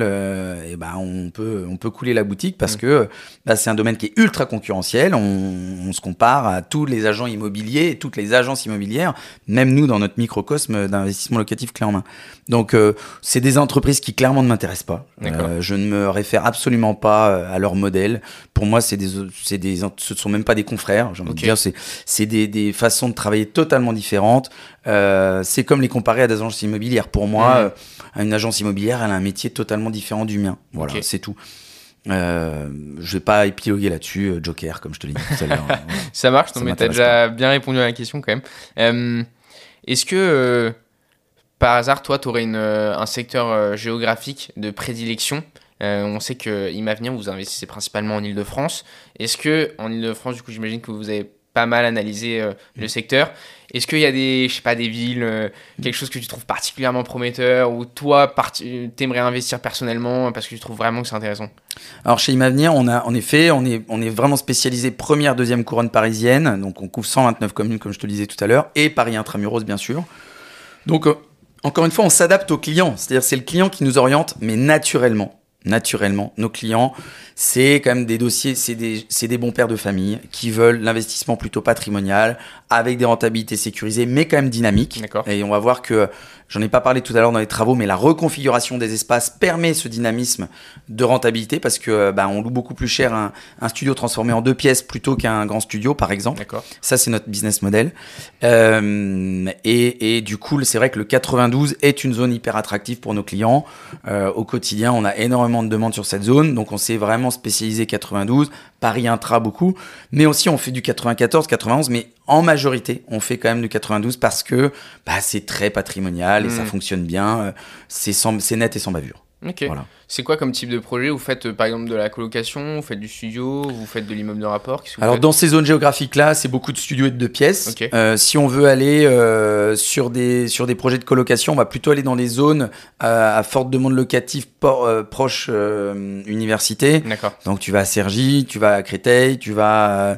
on peut couler la boutique parce que c'est un domaine qui est ultra concurrentiel. On se compare à tous les agents immobiliers et toutes les agences immobilières, même nous dans notre microcosme d'investissement locatif clé en main. Donc c'est des entreprises qui clairement ne m'intéressent pas. Je ne me réfère absolument pas à leur modèle. Pour moi, ce sont même pas des confrères. J'ai envie de dire, c'est des façons de travailler totalement différentes. C'est comme les comparer à des agences immobilières. Pour moi, une agence immobilière, elle a un métier totalement différent du mien. Voilà, c'est tout. Je vais pas épiloguer là-dessus, Joker, comme je te l'ai dit tout à l'heure. Ça marche, mais t'as déjà bien répondu à la question quand même. Est-ce que, par hasard, toi, tu aurais un secteur géographique de prédilection? On sait que Imavenir, vous investissez principalement en Île-de-France. Est-ce que en Île-de-France, du coup, j'imagine que vous avez pas mal analysé le secteur. Est-ce qu'il y a des villes, quelque chose que tu trouves particulièrement prometteur ou toi, t'aimerais investir personnellement parce que tu trouves vraiment que c'est intéressant? Alors chez Imavenir, on est vraiment spécialisé première, deuxième couronne parisienne. Donc on couvre 129 communes, comme je te le disais tout à l'heure, et Paris Intramuros, bien sûr. Donc encore une fois, on s'adapte aux clients. C'est-à-dire c'est le client qui nous oriente, mais naturellement, nos clients, c'est quand même des dossiers, c'est des bons pères de famille qui veulent l'investissement plutôt patrimonial, avec des rentabilités sécurisées, mais quand même dynamiques. D'accord. Et on va voir que, j'en ai pas parlé tout à l'heure dans les travaux, mais la reconfiguration des espaces permet ce dynamisme de rentabilité parce que on loue beaucoup plus cher un studio transformé en 2 pièces plutôt qu'un grand studio, par exemple. D'accord. Ça, c'est notre business model. Et du coup, c'est vrai que le 92 est une zone hyper attractive pour nos clients. Au quotidien, on a énormément de demandes sur cette zone, donc on s'est vraiment spécialisé 92, Paris Intra beaucoup, mais aussi on fait du 94, 91, mais en majorité, on fait quand même du 92 parce que c'est très patrimonial et ça fonctionne bien, c'est net et sans bavure. Ok. Voilà. C'est quoi comme type de projet? Vous faites par exemple de la colocation, vous faites du studio, vous faites de l'immeuble de rapport? Alors dans ces zones géographiques-là, c'est beaucoup de studios et de 2 pièces. Okay. Si on veut aller sur des projets de colocation, on va plutôt aller dans des zones à forte demande locative proche université. D'accord. Donc tu vas à Cergy, tu vas à Créteil, tu vas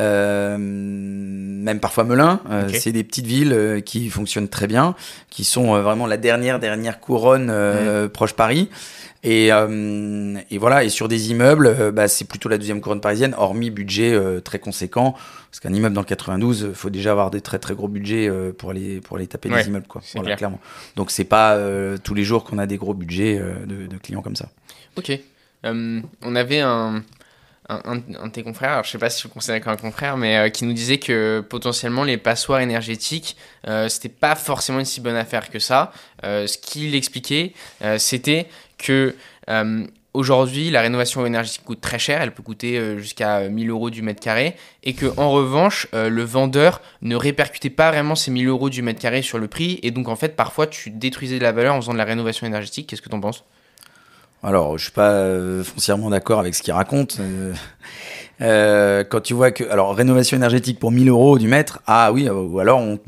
même parfois Melun. Okay. C'est des petites villes qui fonctionnent très bien, qui sont vraiment la dernière couronne proche Paris. Et voilà, et sur des immeubles, c'est plutôt la deuxième couronne parisienne, hormis budget très conséquent. Parce qu'un immeuble dans le 92, il faut déjà avoir des très très gros budgets pour aller taper les immeubles, quoi. Voilà, clairement. Donc c'est pas tous les jours qu'on a des gros budgets de clients comme ça. Ok. On avait un de tes confrères, alors je sais pas si je le considère comme un confrère, mais qui nous disait que potentiellement les passoires énergétiques, c'était pas forcément une si bonne affaire que ça. Ce qu'il expliquait, c'était que aujourd'hui, la rénovation énergétique coûte très cher, elle peut coûter jusqu'à 1 000 € du mètre carré, et qu'en revanche, le vendeur ne répercutait pas vraiment ces 1 000 € du mètre carré sur le prix, et donc en fait, parfois, tu détruisais de la valeur en faisant de la rénovation énergétique. Qu'est-ce que tu en penses? Alors, je suis pas foncièrement d'accord avec ce qu'il raconte. Quand tu vois que, alors, rénovation énergétique pour 1 000 € du mètre, ah oui, ou alors on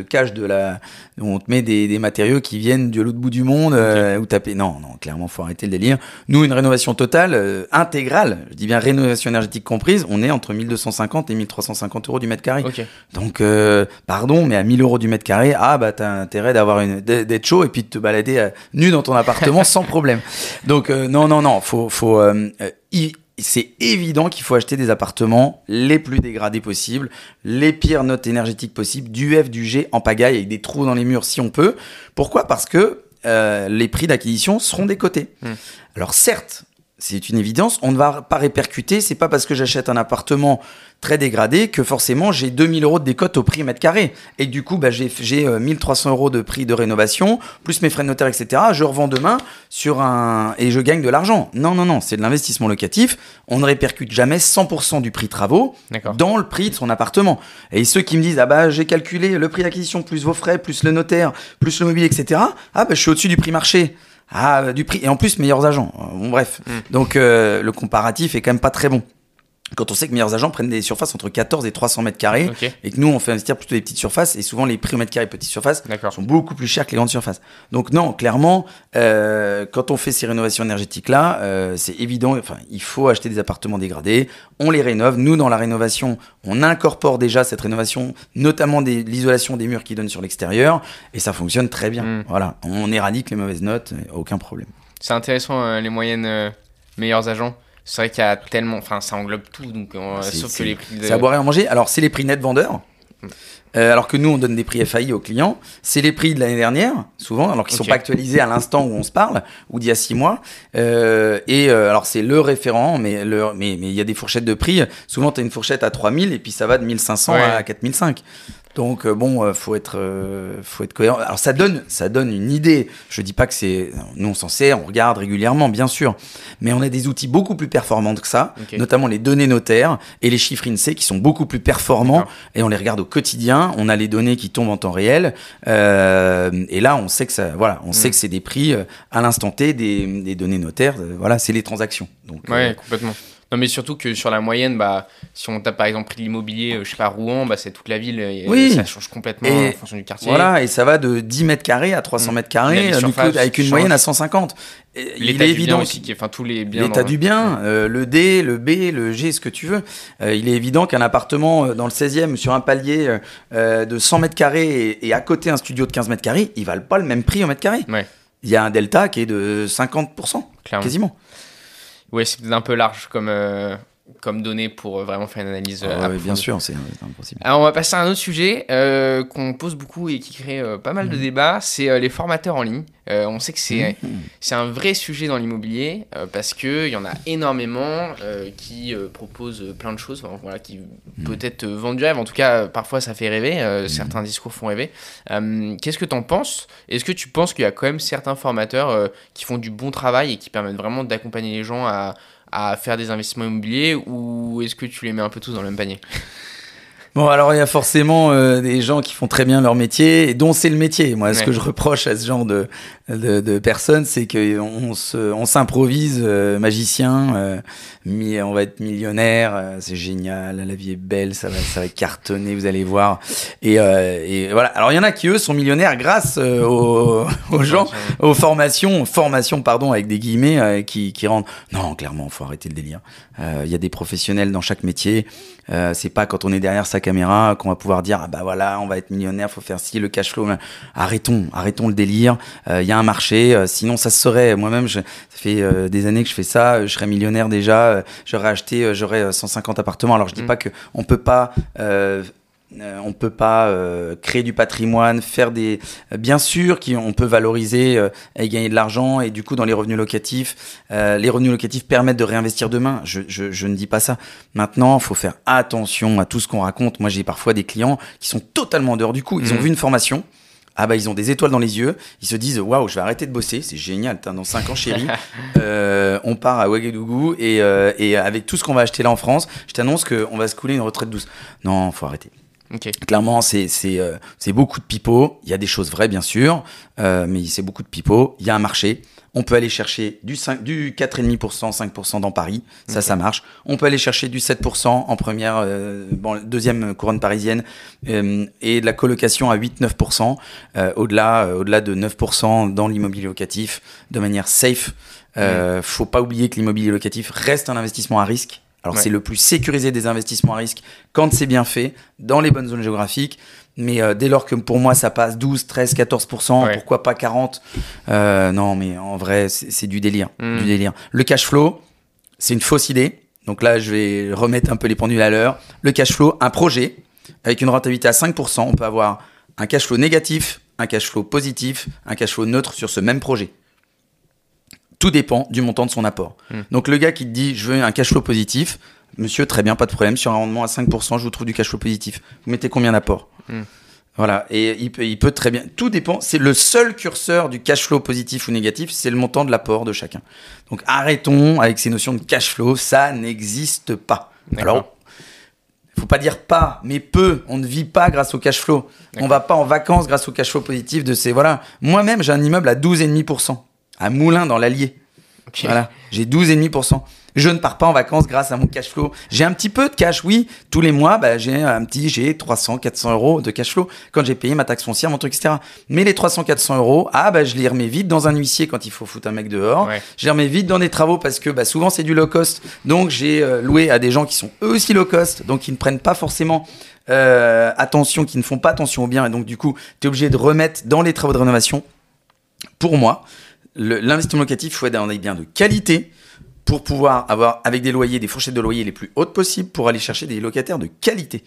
te met des matériaux qui viennent de l'autre bout du monde, ou taper. Non, clairement, faut arrêter le délire. Nous, une rénovation totale, intégrale, je dis bien rénovation énergétique comprise, on est entre 1 250 et 1 350 € du mètre carré. Okay. Donc, pardon, mais à 1 000 € du mètre carré, t'as intérêt d'être chaud et puis de te balader nu dans ton appartement sans problème. Donc, non, c'est évident qu'il faut acheter des appartements les plus dégradés possibles, les pires notes énergétiques possibles, du F, du G en pagaille avec des trous dans les murs si on peut. Pourquoi ? Parce que les prix d'acquisition seront décotés. Alors certes, c'est une évidence, on ne va pas répercuter, c'est pas parce que j'achète un appartement très dégradé que forcément j'ai 2 000 € de décote au prix mètre carré. Et du coup, j'ai 1 300 € de prix de rénovation, plus mes frais de notaire, etc. Je revends demain et je gagne de l'argent. Non, c'est de l'investissement locatif. On ne répercute jamais 100% du prix travaux dans le prix de son appartement. Et ceux qui me disent, j'ai calculé le prix d'acquisition plus vos frais, plus le notaire, plus le mobilier, etc. Je suis au-dessus du prix marché. Du prix. Et en plus, meilleurs agents. Bon, bref. Donc, le comparatif est quand même pas très bon. Quand on sait que meilleurs agents prennent des surfaces entre 14 et 300 mètres carrés, et que nous, on fait investir plutôt des petites surfaces, et souvent les prix au mètre carré petites surfaces sont beaucoup plus chers que les grandes surfaces. Donc non, clairement, quand on fait ces rénovations énergétiques-là, c'est évident, il faut acheter des appartements dégradés, on les rénove. Nous, dans la rénovation, on incorpore déjà cette rénovation, notamment l'isolation des murs qui donnent sur l'extérieur, et ça fonctionne très bien. Voilà, on éradique les mauvaises notes, aucun problème. C'est intéressant, les moyennes meilleurs agents. C'est vrai qu'il y a tellement... ça englobe tout, donc sauf que les prix... C'est à boire et à manger. Alors, c'est les prix net vendeurs. Alors que nous, on donne des prix FAI aux clients. C'est les prix de l'année dernière, souvent, alors qu'ils ne sont pas actualisés à l'instant où on se parle, ou d'il y a 6 mois. Alors, c'est le référent, mais il y a des fourchettes de prix. Souvent, tu as une fourchette à 3 000, et puis ça va de 1 500 à 4 500. Donc faut être cohérent. Alors ça donne une idée. Je dis pas que nous on s'en sert, on regarde régulièrement bien sûr, mais on a des outils beaucoup plus performants que ça, notamment les données notaires et les chiffres INSEE qui sont beaucoup plus performants et on les regarde au quotidien. On a les données qui tombent en temps réel et là on sait que sait que c'est des prix à l'instant T des données notaires. C'est les transactions. Donc complètement. Non, mais surtout que sur la moyenne, si on tape par exemple prix de l'immobilier, je sais pas, Rouen, c'est toute la ville, et ça change complètement en fonction du quartier. Voilà, et ça va de 10 mètres carrés à 300 mètres carrés, du coup, avec une moyenne à 150. L'état du bien aussi, tous les biens. L'état du bien, le D, le B, le G, ce que tu veux. Il est évident qu'un appartement dans le 16e, sur un palier de 100 mètres carrés et à côté un studio de 15 mètres carrés, ils valent pas le même prix au mètre carré. Ouais. Il y a un delta qui est de 50%, clairement. Quasiment. Ouais, c'est un peu large comme données pour vraiment faire une analyse. Oui, bien sûr, c'est impossible. Alors, on va passer à un autre sujet qu'on pose beaucoup et qui crée pas mal de débats, c'est les formateurs en ligne. On sait que c'est un vrai sujet dans l'immobilier parce qu'il y en a énormément qui proposent plein de choses, qui peut-être vendent du rêve. En tout cas, parfois, ça fait rêver. Certains discours font rêver. Qu'est-ce que tu en penses ? Est-ce que tu penses qu'il y a quand même certains formateurs qui font du bon travail et qui permettent vraiment d'accompagner les gens à faire des investissements immobiliers, ou est-ce que tu les mets un peu tous dans le même panier ? Bon, alors il y a forcément des gens qui font très bien leur métier et dont c'est le métier. Moi, ce que je reproche à ce genre de personnes, c'est qu'on s'improvise magicien, on va être millionnaire, c'est génial, la vie est belle, ça va cartonner, vous allez voir. Et voilà. Alors il y en a qui eux sont millionnaires grâce aux gens, aux formations avec des guillemets qui rendent. Non, clairement, faut arrêter le délire. Il y a des professionnels dans chaque métier. C'est pas quand on est derrière sa caméra qu'on va pouvoir dire on va être millionnaire, faut faire ci, le cash flow. Arrêtons le délire. Il y a un marché, sinon ça se saurait. Moi-même, ça fait des années que je fais ça. Je serais millionnaire déjà. J'aurais 150 appartements. Alors je dis pas que on peut pas créer du patrimoine, faire bien sûr qu'on peut valoriser et gagner de l'argent, et du coup dans les revenus locatifs permettent de réinvestir demain. Je ne dis pas ça. Maintenant, faut faire attention à tout ce qu'on raconte. Moi, j'ai parfois des clients qui sont totalement en dehors du coup. Ils ont vu une formation. Ils ont des étoiles dans les yeux. Ils se disent waouh, je vais arrêter de bosser. C'est génial. Dans 5 ans, chérie, on part à Ouagadougou et avec tout ce qu'on va acheter là en France, je t'annonce qu'on va se couler une retraite douce. Non, faut arrêter. Okay. Clairement, c'est beaucoup de pipeaux. Il y a des choses vraies, bien sûr, mais c'est beaucoup de pipeaux. Il y a un marché. On peut aller chercher du 4,5%, 5% dans Paris. Ça marche. On peut aller chercher du 7% en première, deuxième couronne parisienne, et de la colocation à 8-9%, au-delà de 9% dans l'immobilier locatif, de manière safe. Faut pas oublier que l'immobilier locatif reste un investissement à risque. Alors, c'est le plus sécurisé des investissements à risque quand c'est bien fait, dans les bonnes zones géographiques. Mais dès lors que pour moi, ça passe 12, 13, 14%, pourquoi pas 40 ? Non, mais en vrai, c'est du délire. Du délire. Le cash flow, c'est une fausse idée. Donc là, je vais remettre un peu les pendules à l'heure. Le cash flow, un projet avec une rentabilité à 5%, on peut avoir un cash flow négatif, un cash flow positif, un cash flow neutre sur ce même projet. Tout dépend du montant de son apport. Donc le gars qui te dit je veux un cash flow positif, monsieur, très bien, pas de problème, sur un rendement à 5%, je vous trouve du cash flow positif. Vous mettez combien d'apport ? Voilà, et il peut très bien. Tout dépend, c'est le seul curseur du cash flow positif ou négatif, c'est le montant de l'apport de chacun. Donc arrêtons avec ces notions de cash flow, ça n'existe pas. D'accord. Alors, faut pas dire pas, mais peu. On ne vit pas grâce au cash flow. D'accord. On va pas en vacances grâce au cash flow positif de ces. Voilà. Moi-même, j'ai un immeuble à 12,5%. À Moulins, dans l'Allier. Okay. Voilà. J'ai 12,5%. Je ne pars pas en vacances grâce à mon cash flow. J'ai un petit peu de cash, oui. Tous les mois, j'ai 300, 400 euros de cash flow quand j'ai payé ma taxe foncière, mon truc, etc. Mais les 300, 400 euros, je les remets vite dans un huissier quand il faut foutre un mec dehors. Ouais. Je les remets vite dans des travaux parce que souvent c'est du low cost. Donc j'ai loué à des gens qui sont eux aussi low cost, donc qui ne prennent pas forcément attention, qui ne font pas attention aux biens. Et donc du coup, tu es obligé de remettre dans les travaux de rénovation. Pour moi, l'investissement locatif, il faut être dans des biens de qualité pour pouvoir avoir, avec des loyers, des fourchettes de loyers les plus hautes possibles, pour aller chercher des locataires de qualité.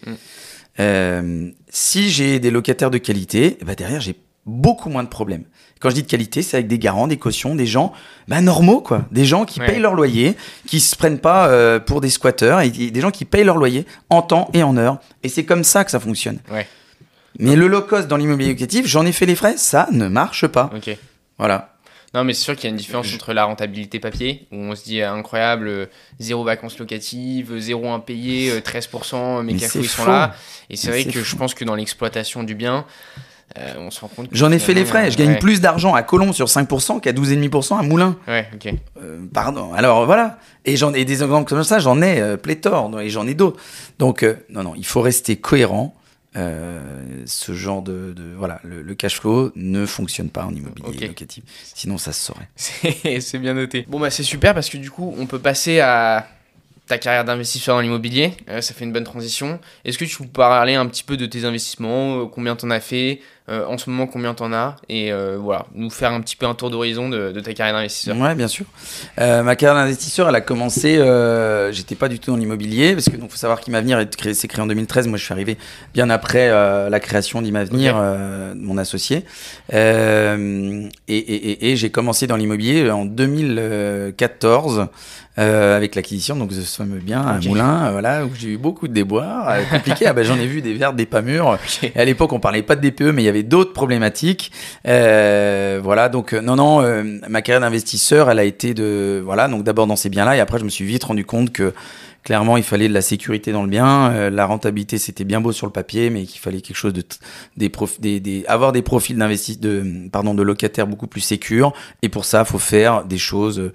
Si j'ai des locataires de qualité, derrière, j'ai beaucoup moins de problèmes. Quand je dis de qualité, c'est avec des garants, des cautions, des gens normaux, quoi. Des gens qui payent leur loyer, qui se prennent pas pour des squatteurs, et des gens qui payent leur loyer en temps et en heure. Et c'est comme ça que ça fonctionne. Ouais. Mais le low cost dans l'immobilier locatif, j'en ai fait les frais, ça ne marche pas. Ok. Voilà. Non, mais c'est sûr qu'il y a une différence entre la rentabilité papier, où on se dit incroyable, 0 vacances locatives, 0 impayés, 13%, mes cafés ils sont là. Et c'est vrai que je pense que dans l'exploitation du bien, on se rend compte que j'en ai fait les frais. Je gagne plus d'argent à Colomb sur 5% qu'à 12,5% à Moulins. Ouais, ok. Pardon. Alors voilà. Et j'en ai des exemples comme ça, j'en ai pléthore et j'en ai d'autres. Donc non, il faut rester cohérent. Ce genre voilà, le cash flow ne fonctionne pas en immobilier locatif. Sinon, ça se saurait. C'est bien noté. Bon, c'est super parce que du coup, on peut passer à ta carrière d'investisseur dans l'immobilier. Ça fait une bonne transition. Est-ce que tu peux parler un petit peu de tes investissements, combien t'en as fait, en ce moment combien t'en as, et voilà, nous faire un petit peu un tour d'horizon de ta carrière d'investisseur. Ouais, bien sûr. Ma carrière d'investisseur, elle a commencé, j'étais pas du tout dans l'immobilier, parce que donc faut savoir qu'Imavenir s'est créé en 2013. Moi, je suis arrivé bien après la création d'Imavenir, mon associé. Et j'ai commencé dans l'immobilier en 2014. Avec l'acquisition donc de ce fameux bien à Moulins, voilà, où j'ai eu beaucoup de déboires compliqués. J'en ai vu des vertes, des pas mûres. Et à l'époque, on parlait pas de DPE, mais il y avait d'autres problématiques. Voilà, donc ma carrière d'investisseur, elle a été donc d'abord dans ces biens-là, et après je me suis vite rendu compte que clairement, il fallait de la sécurité dans le bien. La rentabilité, c'était bien beau sur le papier, mais qu'il fallait quelque chose avoir des profils de locataires beaucoup plus sécures. Et pour ça, il faut faire des choses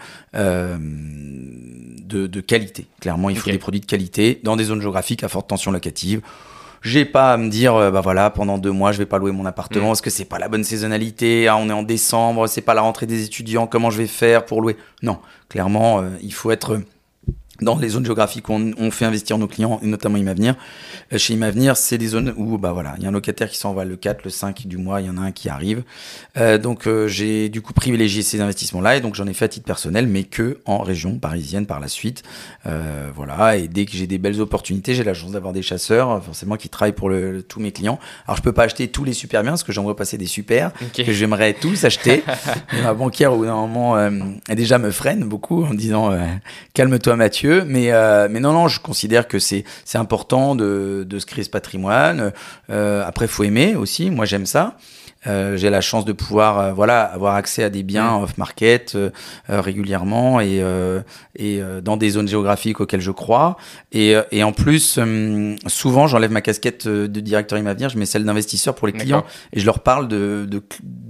de qualité. Clairement, il faut des produits de qualité dans des zones géographiques à forte tension locative. J'ai pas à me dire, pendant 2 mois, je vais pas louer mon appartement parce que c'est pas la bonne saisonnalité. On est en décembre, c'est pas la rentrée des étudiants. Comment je vais faire pour louer ? Non, clairement, il faut être dans les zones géographiques où on fait investir nos clients, et notamment Imavenir. Chez Imavenir, c'est des zones où il y a un locataire qui s'en va le 4, le 5 du mois, il y en a un qui arrive. Donc j'ai du coup privilégié ces investissements-là, et donc j'en ai fait à titre personnel, mais que en région parisienne par la suite. Voilà, et dès que j'ai des belles opportunités, j'ai la chance d'avoir des chasseurs, forcément, qui travaillent pour tous mes clients. Alors je peux pas acheter tous les super biens, parce que j'en vois passer des super, que j'aimerais tous acheter. Et ma banquière, au bout d'un moment, elle déjà me freine beaucoup en disant calme-toi Mathieu. Mais non, je considère que c'est important de se créer ce patrimoine. Après, faut aimer aussi. Moi, j'aime ça. J'ai la chance de pouvoir avoir accès à des biens off-market régulièrement et dans des zones géographiques auxquelles je crois. Et en plus, souvent, j'enlève ma casquette de directeur Imavenir, je mets celle d'investisseur pour les clients. Et je leur parle de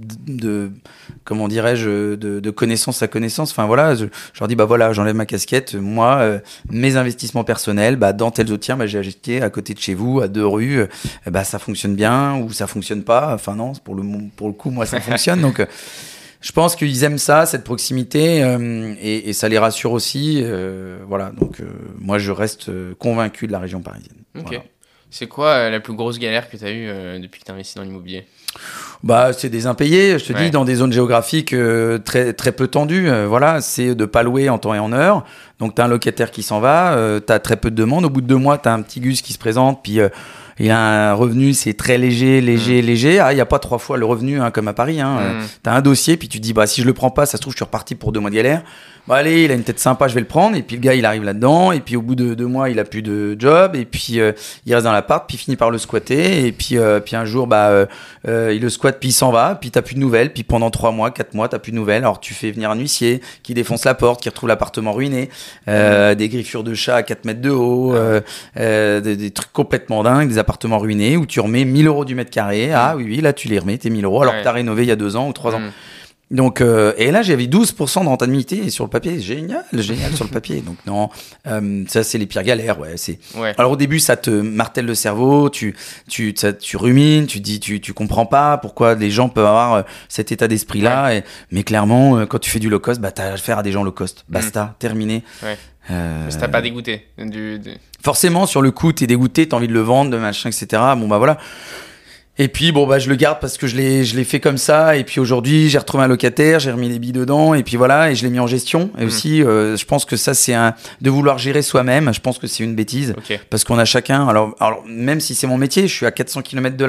comment dirais-je, de connaissance à connaissance. Enfin voilà, je leur dis j'enlève ma casquette. Moi, mes investissements personnels, dans tel autre j'ai acheté à côté de chez vous, à 2 rues. Ça fonctionne bien ou ça fonctionne pas. Enfin non, pour le coup, moi ça fonctionne. Donc je pense qu'ils aiment ça, cette proximité, et ça les rassure aussi. Voilà, donc moi je reste convaincu de la région parisienne. Ok. Voilà. C'est quoi la plus grosse galère que tu as eue depuis que tu as investi dans l'immobilier ? C'est des impayés, je te dis, dans des zones géographiques très, très peu tendues. Voilà, c'est de pas louer en temps et en heure. Donc, tu as un locataire qui s'en va, tu as très peu de demandes. Au bout de 2 mois, tu as un petit gus qui se présente, puis il y a un revenu, c'est très léger. Il n'y a pas 3 fois le revenu comme à Paris. Tu as un dossier, puis tu te dis, si je le prends pas, ça se trouve, je suis reparti pour 2 mois de galère. Allez, il a une tête sympa, je vais le prendre. Et puis le gars, il arrive là-dedans. Et puis au bout de 2 mois, il a plus de job. Et puis il reste dans l'appart. Puis il finit par le squatter. Et puis un jour, il le squatte. Puis il s'en va. Puis t'as plus de nouvelles. Puis pendant 3 mois, 4 mois, t'as plus de nouvelles. Alors tu fais venir un huissier qui défonce la porte, qui retrouve l'appartement ruiné, des griffures de chat à 4 mètres de haut, des trucs complètement dingues, des appartements ruinés où tu remets 1 000 € du mètre carré. Ah oui, là tu les remets, tes 1 000 € alors que t'as rénové il y a 2 ans ou 3 ans. Donc, et là, j'avais 12% de rentabilité sur le papier. Génial sur le papier. Donc, non, ça, c'est les pires galères, Alors, au début, ça te martèle le cerveau, tu rumines, tu comprends pas pourquoi les gens peuvent avoir cet état d'esprit-là. Mais clairement, quand tu fais du low cost, t'as affaire à des gens low cost. Basta, terminé. Ça t'a pas dégoûté Forcément, sur le coup, t'es dégoûté, t'as envie de le vendre, de machin, etc. Voilà. Et puis je le garde parce que je l'ai fait comme ça, et puis aujourd'hui j'ai retrouvé un locataire, j'ai remis les billes dedans, et puis voilà, et je l'ai mis en gestion. Et aussi je pense que ça c'est de vouloir gérer soi-même, je pense que c'est une bêtise, parce qu'on a chacun, alors même si c'est mon métier, je suis à 400 km de là,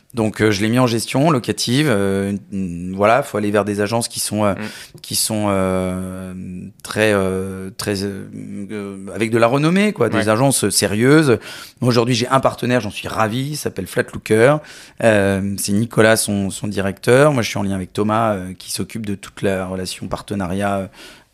Donc je l'ai mis en gestion locative. Voilà, faut aller vers des agences qui sont très avec de la renommée, quoi, des agences sérieuses. Aujourd'hui, j'ai un partenaire, j'en suis ravi, il s'appelle Flatlooker. C'est Nicolas, son directeur. Moi, je suis en lien avec Thomas, qui s'occupe de toute la relation partenariat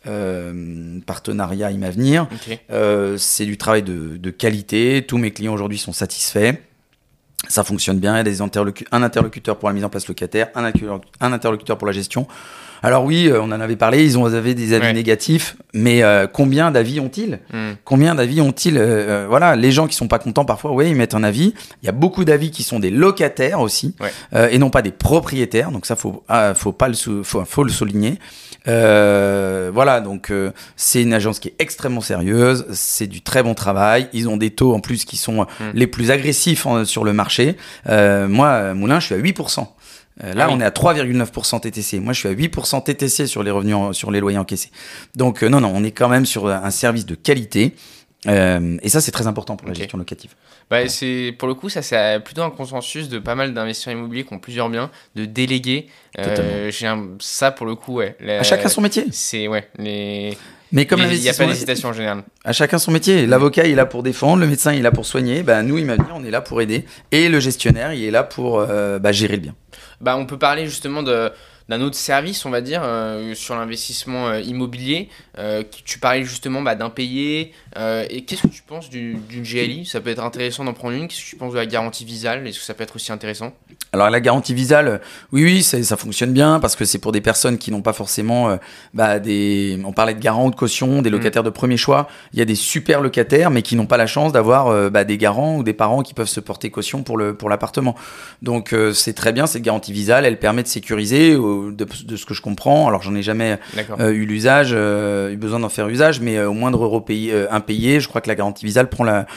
Imavenir. C'est du travail de qualité. Tous mes clients aujourd'hui sont satisfaits. Ça fonctionne bien. Il y a un interlocuteur pour la mise en place locataire, un interlocuteur pour la gestion. Alors oui, on en avait parlé, ils avaient des avis négatifs, mais combien d'avis ont-ils ? Combien d'avis ont-ils Voilà, les gens qui sont pas contents parfois, ils mettent un avis. Il y a beaucoup d'avis qui sont des locataires aussi, et non pas des propriétaires. Donc ça, faut le souligner. Voilà, donc c'est une agence qui est extrêmement sérieuse, c'est du très bon travail. Ils ont des taux en plus qui sont les plus agressifs sur le marché. Moi, Moulin, je suis à 8%. Là, on est à 3,9% TTC. Moi, je suis à 8% TTC sur les revenus, sur les loyers encaissés. Donc, non, on est quand même sur un service de qualité. Et ça, c'est très important pour la gestion locative. Pour le coup, ça, c'est plutôt un consensus de pas mal d'investisseurs immobiliers qui ont plusieurs biens, de déléguer. Ça, pour le coup, à chacun son métier. Mais comme il n'y a pas d'hésitation en général. À chacun son métier. L'avocat, il est là pour défendre, le médecin, il est là pour soigner. Nous, il m'a dit, on est là pour aider. Et le gestionnaire, il est là pour gérer le bien. On peut parler justement d'un autre service, on va dire, sur l'investissement immobilier. Tu parlais justement d'impayé. Et qu'est-ce que tu penses d'une GLI ? Ça peut être intéressant d'en prendre une. Qu'est-ce que tu penses de la garantie Visale ? Est-ce que ça peut être aussi intéressant ? Alors la garantie Visale, oui, ça fonctionne bien parce que c'est pour des personnes qui n'ont pas forcément on parlait de garants ou de caution, des locataires de premier choix. Il y a des super locataires mais qui n'ont pas la chance d'avoir des garants ou des parents qui peuvent se porter caution pour l'appartement. Donc c'est très bien cette garantie Visale, elle permet de sécuriser de ce que je comprends. Alors j'en ai jamais eu besoin d'en faire usage, mais au moindre euro impayé, je crois que la garantie Visale prend la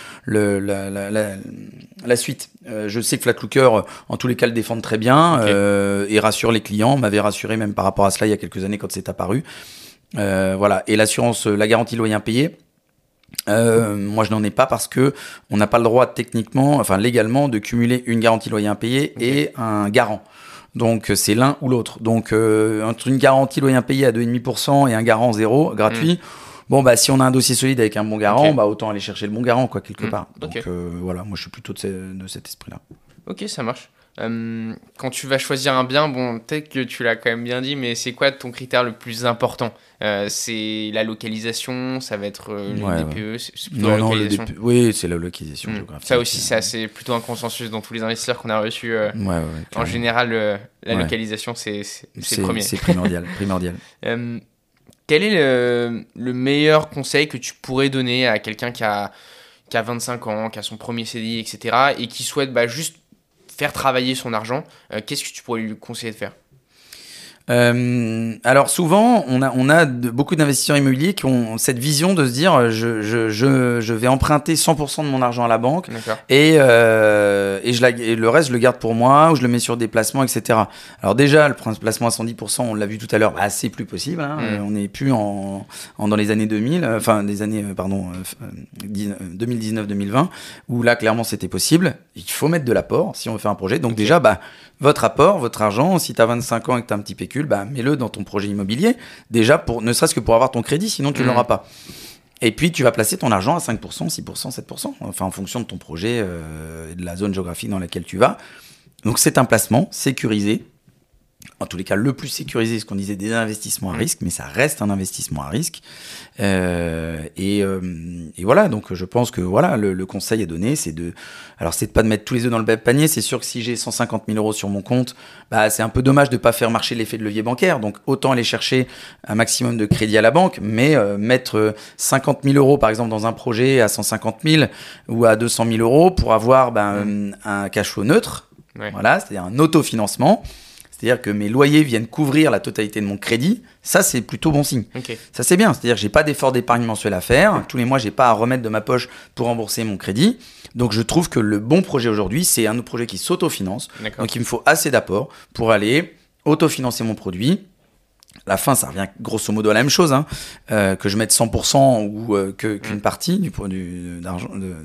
suite. Je sais que Flatlooker, en tous les cas, le défendent très bien et rassure les clients. M'avait rassuré même par rapport à cela il y a quelques années quand c'est apparu. Voilà. Et l'assurance, la garantie loyer impayé, moi je n'en ai pas parce que on n'a pas le droit légalement de cumuler une garantie loyer impayé et un garant. Donc c'est l'un ou l'autre. Donc entre une garantie loyer impayé à 2,5% et un garant 0 gratuit. Si on a un dossier solide avec un bon garant, autant aller chercher le bon garant, quelque part. Donc voilà, moi je suis plutôt de cet esprit-là. Ok, ça marche. Quand tu vas choisir un bien, peut-être que tu l'as quand même bien dit, mais c'est quoi ton critère le plus important ? C'est la localisation, ça va être le DPE, c'est plutôt la localisation. Oui, c'est la localisation géographique. Ça aussi, c'est plutôt un consensus dans tous les investisseurs qu'on a reçus. En général, la localisation, c'est le premier. C'est primordial. Quel est le meilleur conseil que tu pourrais donner à quelqu'un qui a 25 ans, qui a son premier CDI, etc. et qui souhaite juste faire travailler son argent? Qu'est-ce que tu pourrais lui conseiller de faire? Alors souvent, on a beaucoup d'investisseurs immobiliers qui ont cette vision de se dire je vais emprunter 100% de mon argent à la banque et le reste je le garde pour moi ou je le mets sur des placements, etc. Alors déjà le placement à 110%, on l'a vu tout à l'heure, c'est plus possible. On n'est plus dans les années 2000, 2019-2020 où là clairement c'était possible. Il faut mettre de l'apport si on veut faire un projet. Donc déjà votre apport, votre argent, si tu as 25 ans et que tu as un petit pécule, mets-le dans ton projet immobilier, déjà, ne serait-ce que pour avoir ton crédit, sinon tu ne l'auras pas. Et puis, tu vas placer ton argent à 5%, 6%, 7%, en fonction de ton projet et de la zone géographique dans laquelle tu vas. Donc, c'est un placement sécurisé. En tous les cas, le plus sécurisé, ce qu'on disait des investissements à risque, mais ça reste un investissement à risque. Et voilà, donc je pense que le conseil à donner, c'est de pas de mettre tous les œufs dans le même panier. C'est sûr que si j'ai 150 000 euros sur mon compte, c'est un peu dommage de pas faire marcher l'effet de levier bancaire. Donc autant aller chercher un maximum de crédit à la banque, mais mettre 50 000 euros par exemple dans un projet à 150 000 ou à 200 000 euros pour avoir un cash flow neutre. Voilà, c'est-à-dire un autofinancement. C'est-à-dire que mes loyers viennent couvrir la totalité de mon crédit. Ça, c'est plutôt bon signe. Ça, c'est bien. C'est-à-dire que j'ai pas d'effort d'épargne mensuel à faire. Tous les mois, j'ai pas à remettre de ma poche pour rembourser mon crédit. Donc, je trouve que le bon projet aujourd'hui, c'est un projet qui s'autofinance. Donc, il me faut assez d'apport pour aller autofinancer mon produit. À la fin, ça revient grosso modo à la même chose, que je mette 100% ou qu'une partie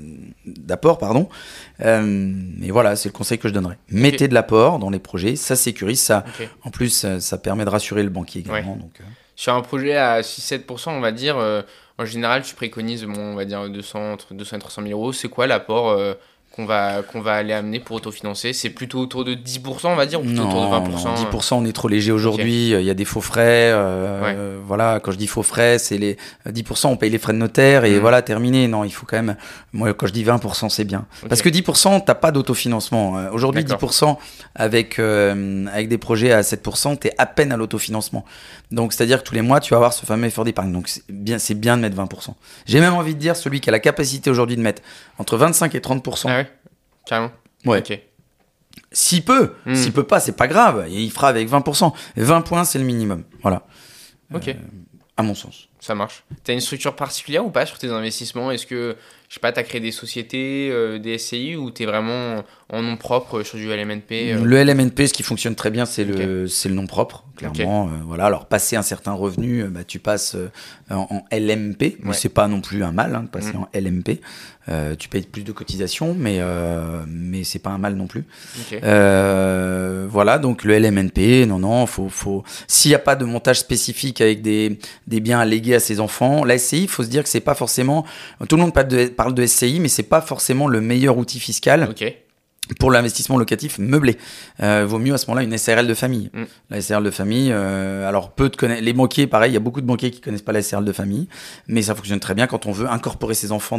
d'apport, pardon. Mais voilà, c'est le conseil que je donnerais. Mettez de l'apport dans les projets, ça sécurise, ça. En plus, ça permet de rassurer le banquier également. Donc, sur un projet à 6-7%, on va dire, en général, tu préconises, on va dire, entre 200 et 300 000 euros. C'est quoi l'apport qu'on va aller amener pour autofinancer? C'est plutôt autour de 10%, on va dire, ou plutôt autour de 20%? Non, 10%, on est trop léger aujourd'hui. Il y a des faux frais. Voilà, quand je dis faux frais, c'est les 10%, on paye les frais de notaire et voilà, terminé. Non, il faut quand même. Moi, quand je dis 20%, c'est bien. Parce que 10%, t'as pas d'autofinancement. Aujourd'hui, 10% avec des projets à 7%, t'es à peine à l'autofinancement. Donc, c'est-à-dire que tous les mois, tu vas avoir ce fameux effort d'épargne. Donc, c'est bien de mettre 20%. J'ai même envie de dire, celui qui a la capacité aujourd'hui de mettre entre 25 et 30%. Ah ouais, carrément. Ouais. Ok. S'il peut pas, c'est pas grave. Il fera avec 20%. 20 points, c'est le minimum. Voilà. Ok. À mon sens. Ça marche. Tu as une structure particulière ou pas sur tes investissements? Est-ce que, je sais pas, tu as créé des sociétés, des SCI, ou tu es vraiment en nom propre sur du LMNP? Le LMNP, ce qui fonctionne très bien, c'est le nom propre, clairement. Voilà. Alors, passer un certain revenu, tu passes en LMP, mais c'est pas non plus un mal de passer en LMP. Tu payes plus de cotisations, mais c'est pas un mal non plus. Voilà, donc le LMNP, non, faut s'il n'y a pas de montage spécifique avec des biens à léguer à ses enfants, la SCI, il faut se dire que c'est pas forcément, tout le monde parle de SCI, mais c'est pas forcément le meilleur outil fiscal. Pour l'investissement locatif meublé. Vaut mieux à ce moment-là une SARL de famille. La SARL de famille, alors les banquiers, pareil, il y a beaucoup de banquiers qui connaissent pas la SARL de famille, mais ça fonctionne très bien quand on veut incorporer ses enfants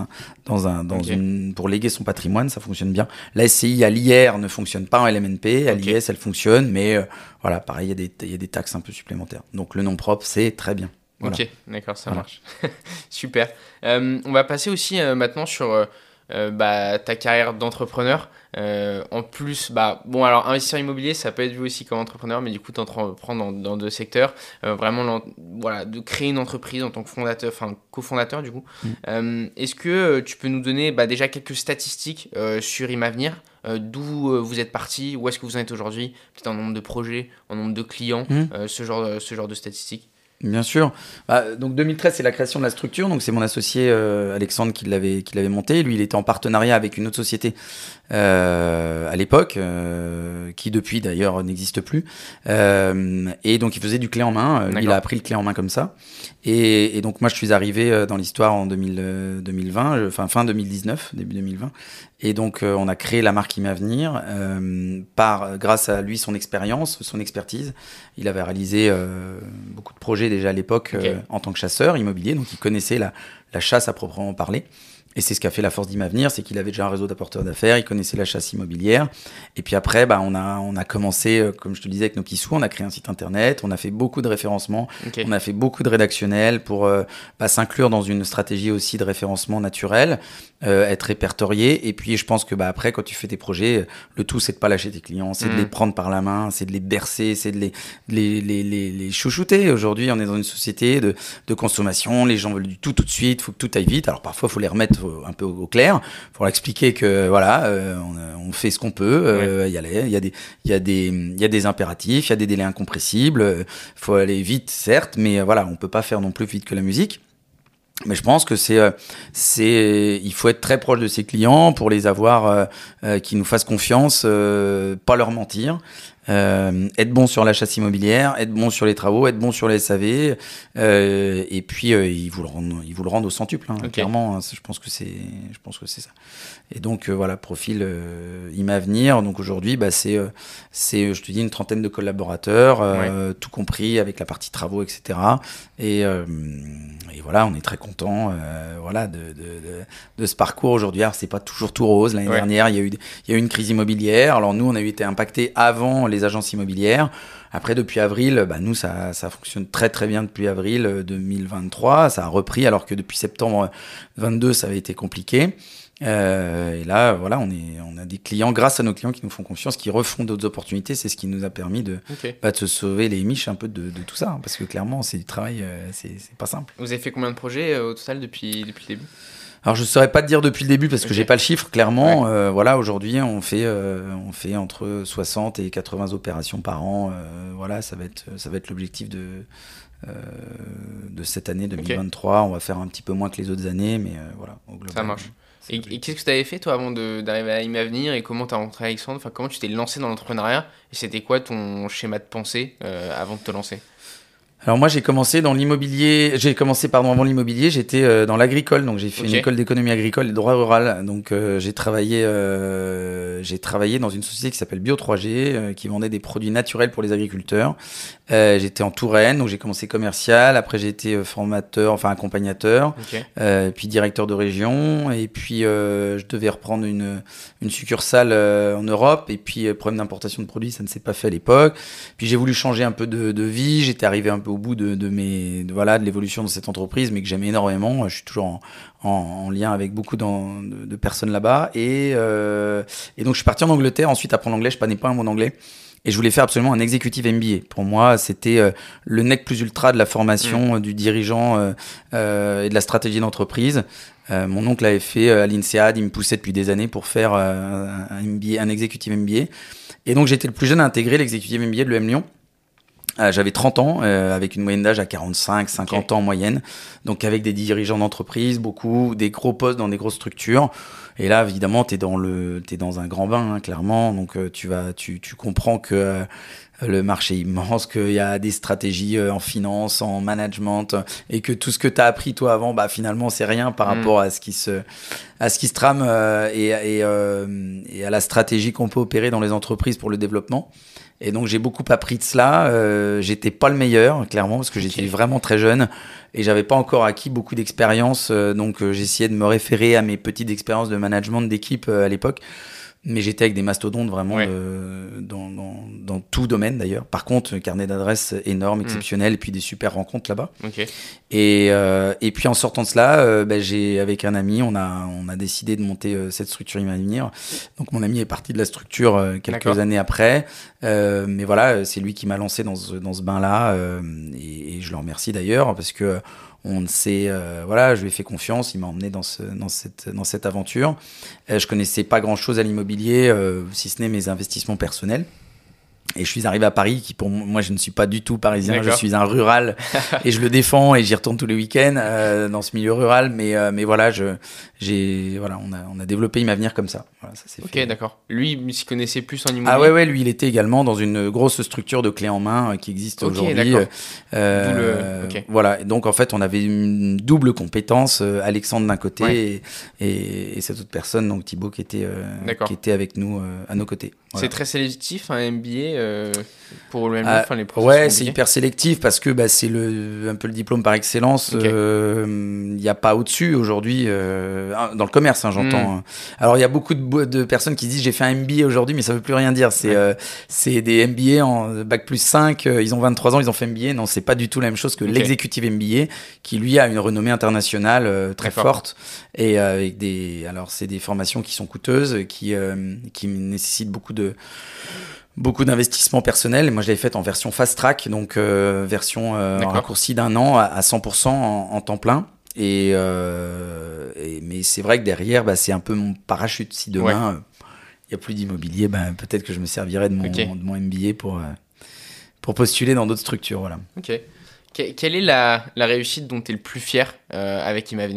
pour léguer son patrimoine, ça fonctionne bien. La SCI à l'IR ne fonctionne pas en LMNP, à l'IS elle fonctionne, mais voilà, pareil, il y a des taxes un peu supplémentaires. Donc le nom propre, c'est très bien. Voilà. Ok, d'accord, ça marche. Super. On va passer aussi maintenant sur ta carrière d'entrepreneur. En plus, alors investisseur immobilier, ça peut être vu aussi comme entrepreneur, mais du coup, tu entreprends dans deux secteurs. Vraiment, de créer une entreprise en tant que fondateur, enfin cofondateur du coup. Est-ce que tu peux nous donner déjà quelques statistiques sur Imavenir, d'où vous êtes parti, où est-ce que vous en êtes aujourd'hui, peut-être en nombre de projets, en nombre de clients, ce genre de statistiques? Bien sûr. Donc 2013, c'est la création de la structure. Donc c'est mon associé Alexandre qui l'avait monté. Lui, il était en partenariat avec une autre société à l'époque, qui depuis d'ailleurs n'existe plus. Et donc il faisait du clé en main. Il a appris le clé en main comme ça. Et donc moi, je suis arrivé dans l'histoire en 2020, fin 2019, début 2020. Et donc on a créé la marque Imavenir grâce à lui, son expérience, son expertise. Il avait réalisé beaucoup de projets déjà à l'époque en tant que chasseur immobilier, donc il connaissait la chasse à proprement parler. Et c'est ce qu'a fait la force d'Imavenir, c'est qu'il avait déjà un réseau d'apporteurs d'affaires, il connaissait la chasse immobilière. Et puis après, on a commencé, comme je te le disais, avec nos petits sous, on a créé un site internet, on a fait beaucoup de référencement, on a fait beaucoup de rédactionnel pour s'inclure dans une stratégie aussi de référencement naturel, être répertorié. Et puis je pense que après, quand tu fais tes projets, le tout, c'est de pas lâcher tes clients, c'est de les prendre par la main, c'est de les bercer, c'est de les chouchouter. Aujourd'hui, on est dans une société de consommation, les gens veulent du tout de suite, faut que tout aille vite. Alors parfois, il faut les remettre un peu au clair, pour leur expliquer que voilà, on fait ce qu'on peut, il y a des impératifs, il y a des délais incompressibles, faut aller vite certes, mais voilà, on peut pas faire non plus vite que la musique. Mais je pense que il faut être très proche de ses clients pour les avoir, qui nous fassent confiance, pas leur mentir. Être bon sur la chasse immobilière, être bon sur les travaux, être bon sur les SAV, et puis ils vous le rendent au centuple, clairement. Je pense que c'est ça. Et donc voilà, profil Imavenir. Donc aujourd'hui, c'est je te dis une trentaine de collaborateurs, tout compris avec la partie travaux, etc. Et voilà, on est très content, de ce parcours aujourd'hui. Alors c'est pas toujours tout rose. L'année dernière, il y a eu une crise immobilière. Alors nous, on a été impactés avant les agences immobilières. Après, depuis avril, nous, ça fonctionne très très bien depuis avril 2023. Ça a repris, alors que depuis septembre 2022, ça avait été compliqué. Et là, voilà, on a des clients, grâce à nos clients qui nous font confiance, qui refont d'autres opportunités. C'est ce qui nous a permis de se sauver les miches un peu de tout ça, parce que clairement, c'est du travail, c'est pas simple. Vous avez fait combien de projets au total depuis le début? Alors je ne saurais pas te dire depuis le début parce que j'ai pas le chiffre, clairement. Voilà, aujourd'hui on fait entre 60 et 80 opérations par an. Voilà, ça va être l'objectif de cette année 2023. On va faire un petit peu moins que les autres années, mais voilà. Au global, ça marche. Et qu'est-ce que tu avais fait, toi, avant d'arriver à Imavenir, et comment tu as rencontré Alexandre? Enfin, comment tu t'es lancé dans l'entrepreneuriat? Et c'était quoi ton schéma de pensée avant de te lancer? Alors moi j'ai commencé dans l'immobilier, avant l'immobilier, j'étais dans l'agricole, donc j'ai fait une école d'économie agricole et de droit rural, donc j'ai travaillé dans une société qui s'appelle Bio 3G, qui vendait des produits naturels pour les agriculteurs. J'étais en Touraine, donc j'ai commencé commercial, après j'ai été formateur, enfin accompagnateur, puis directeur de région, et puis je devais reprendre une succursale en Europe, et puis problème d'importation de produits, ça ne s'est pas fait à l'époque. Puis j'ai voulu changer un peu de vie, j'étais arrivé un peu au bout de l'évolution de cette entreprise, mais que j'aimais énormément. Je suis toujours en lien avec beaucoup de personnes là-bas, et donc je suis parti en Angleterre ensuite apprendre l'anglais. Je parlais pas un mot d'anglais. Et je voulais faire absolument un executive MBA. Pour moi, c'était le nec plus ultra de la formation du dirigeant et de la stratégie d'entreprise. Mon oncle l'avait fait à l'INSEAD, il me poussait depuis des années pour faire un MBA, un executive MBA. Et donc j'étais le plus jeune à intégrer l'executive MBA de l'EM Lyon. J'avais 30 ans, avec une moyenne d'âge à 45, 50 ans en moyenne. Donc avec des dirigeants d'entreprise, beaucoup, des gros postes dans des grosses structures. Et là, évidemment, t'es dans un grand bain, hein, clairement. Donc tu comprends que le marché est immense, qu'il y a des stratégies en finance, en management, et que tout ce que t'as appris toi avant, bah finalement c'est rien par rapport à ce qui se trame et à la stratégie qu'on peut opérer dans les entreprises pour le développement. Et donc j'ai beaucoup appris de cela. J'étais pas le meilleur, clairement, parce que j'étais vraiment très jeune et j'avais pas encore acquis beaucoup d'expérience. Donc j'essayais de me référer à mes petites expériences de management d'équipe à l'époque. Mais j'étais avec des mastodontes vraiment dans tout domaine d'ailleurs. Par contre, carnet d'adresses énorme, exceptionnel, et puis des super rencontres là-bas. Et puis en sortant de cela, avec un ami, on a décidé de monter cette structure Imavenir. Donc mon ami est parti de la structure quelques années après. Mais voilà, c'est lui qui m'a lancé dans ce bain-là. Et je le remercie d'ailleurs parce que je lui ai fait confiance, il m'a emmené dans cette aventure. Je connaissais pas grand chose à l'immobilier, si ce n'est mes investissements personnels. Et je suis arrivé à Paris, qui pour moi, je ne suis pas du tout parisien, je suis un rural et je le défends et j'y retourne tous les week-ends dans ce milieu rural. Mais voilà, on a développé Imavenir comme ça. Voilà, ça s'est fait. Ok, d'accord. Lui, il s'y connaissait plus en immobilier. Ah ouais, lui, il était également dans une grosse structure de clé en main qui existe aujourd'hui. Voilà. Et donc en fait, on avait une double compétence, Alexandre d'un côté et cette autre personne, donc Thibaut, qui était avec nous à nos côtés. Voilà. C'est très sélectif un MBA pour le MBA, les professeurs. Ouais, c'est hyper sélectif parce que c'est un peu le diplôme par excellence. Il n'y a pas au-dessus aujourd'hui dans le commerce, hein, j'entends. Alors il y a beaucoup de personnes qui disent j'ai fait un MBA aujourd'hui, mais ça veut plus rien dire. C'est des MBA en bac plus 5, ils ont 23 ans, ils ont fait MBA. Non, c'est pas du tout la même chose que l'executive MBA qui lui a une renommée internationale très forte et avec c'est des formations qui sont coûteuses, qui nécessitent beaucoup d'investissements personnels. Moi, je l'avais fait en version fast track, donc version raccourcie d'1 an à 100% en temps plein. Mais c'est vrai que derrière, c'est un peu mon parachute. Si demain, il n'y a plus d'immobilier, peut-être que je me servirai de mon MBA pour postuler dans d'autres structures. Voilà. Ok. Quelle est la réussite dont tu es le plus fier avec Imavenir ?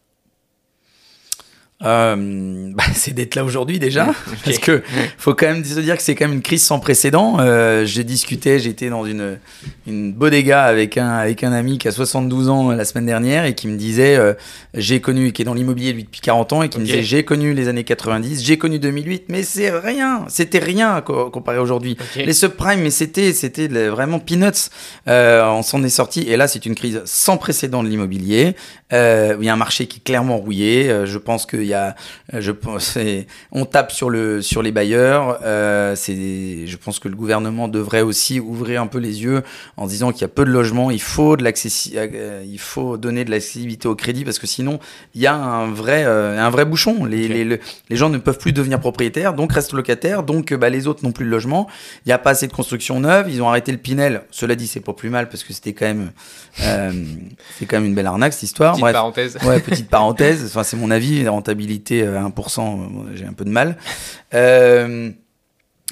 C'est d'être là aujourd'hui déjà, parce que faut quand même se dire que c'est quand même une crise sans précédent. J'étais dans une bodega avec un ami qui a 72 ans la semaine dernière et qui me disait qui est dans l'immobilier lui depuis 40 ans et qui me disait j'ai connu les années 90, j'ai connu 2008, mais c'était rien comparé aujourd'hui. Les subprimes, mais c'était vraiment peanuts. On s'en est sorti et là c'est une crise sans précédent de l'immobilier. Il y a un marché qui est clairement rouillé. Je pense que on tape sur les bailleurs. Je pense que le gouvernement devrait aussi ouvrir un peu les yeux en disant qu'il y a peu de logements. Il faut donner de l'accessibilité au crédit parce que sinon il y a un vrai bouchon. Les gens ne peuvent plus devenir propriétaires, donc restent locataires. Donc les autres n'ont plus de logement. Il n'y a pas assez de construction neuve. Ils ont arrêté le Pinel. Cela dit, c'est pas plus mal parce que c'était quand même une belle arnaque cette histoire. Petite parenthèse. Ouais, petite parenthèse. Enfin, c'est mon avis. La rentabilité à 1%, j'ai un peu de mal.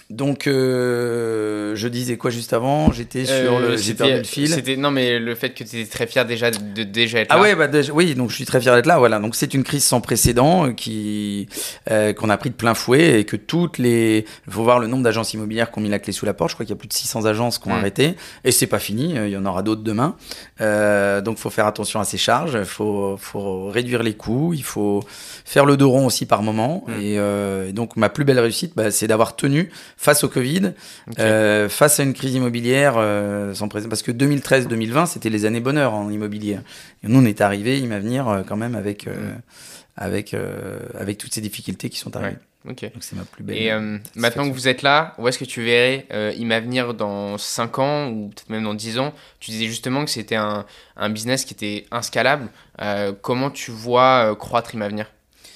Donc, je disais quoi juste avant? J'étais sur le. J'ai perdu le fil. Non, mais le fait que tu étais très fier déjà de déjà être là. Ah ouais, oui, donc je suis très fier d'être là. Voilà, donc c'est une crise sans précédent qu'on a pris de plein fouet et que il faut voir le nombre d'agences immobilières qui ont mis la clé sous la porte. Je crois qu'il y a plus de 600 agences qui ont arrêté et c'est pas fini. Il y en aura d'autres demain. Donc, faut faire attention à ces charges. Faut réduire les coûts. Il faut faire le dos rond aussi par moment. Et donc, ma plus belle réussite, c'est d'avoir tenu face au Covid, face à une crise immobilière sans précédent. Parce que 2013-2020, c'était les années bonheur en immobilier. Et nous, on est arrivé, Imavenir, quand même avec toutes ces difficultés qui sont arrivées. Ouais. Okay. Donc c'est ma plus belle. Et maintenant que vous êtes là, où est-ce que tu verrais Imavenir dans 5 ans ou peut-être même dans 10 ans? Tu disais justement que c'était un business qui était inscalable. Comment tu vois croître Imavenir?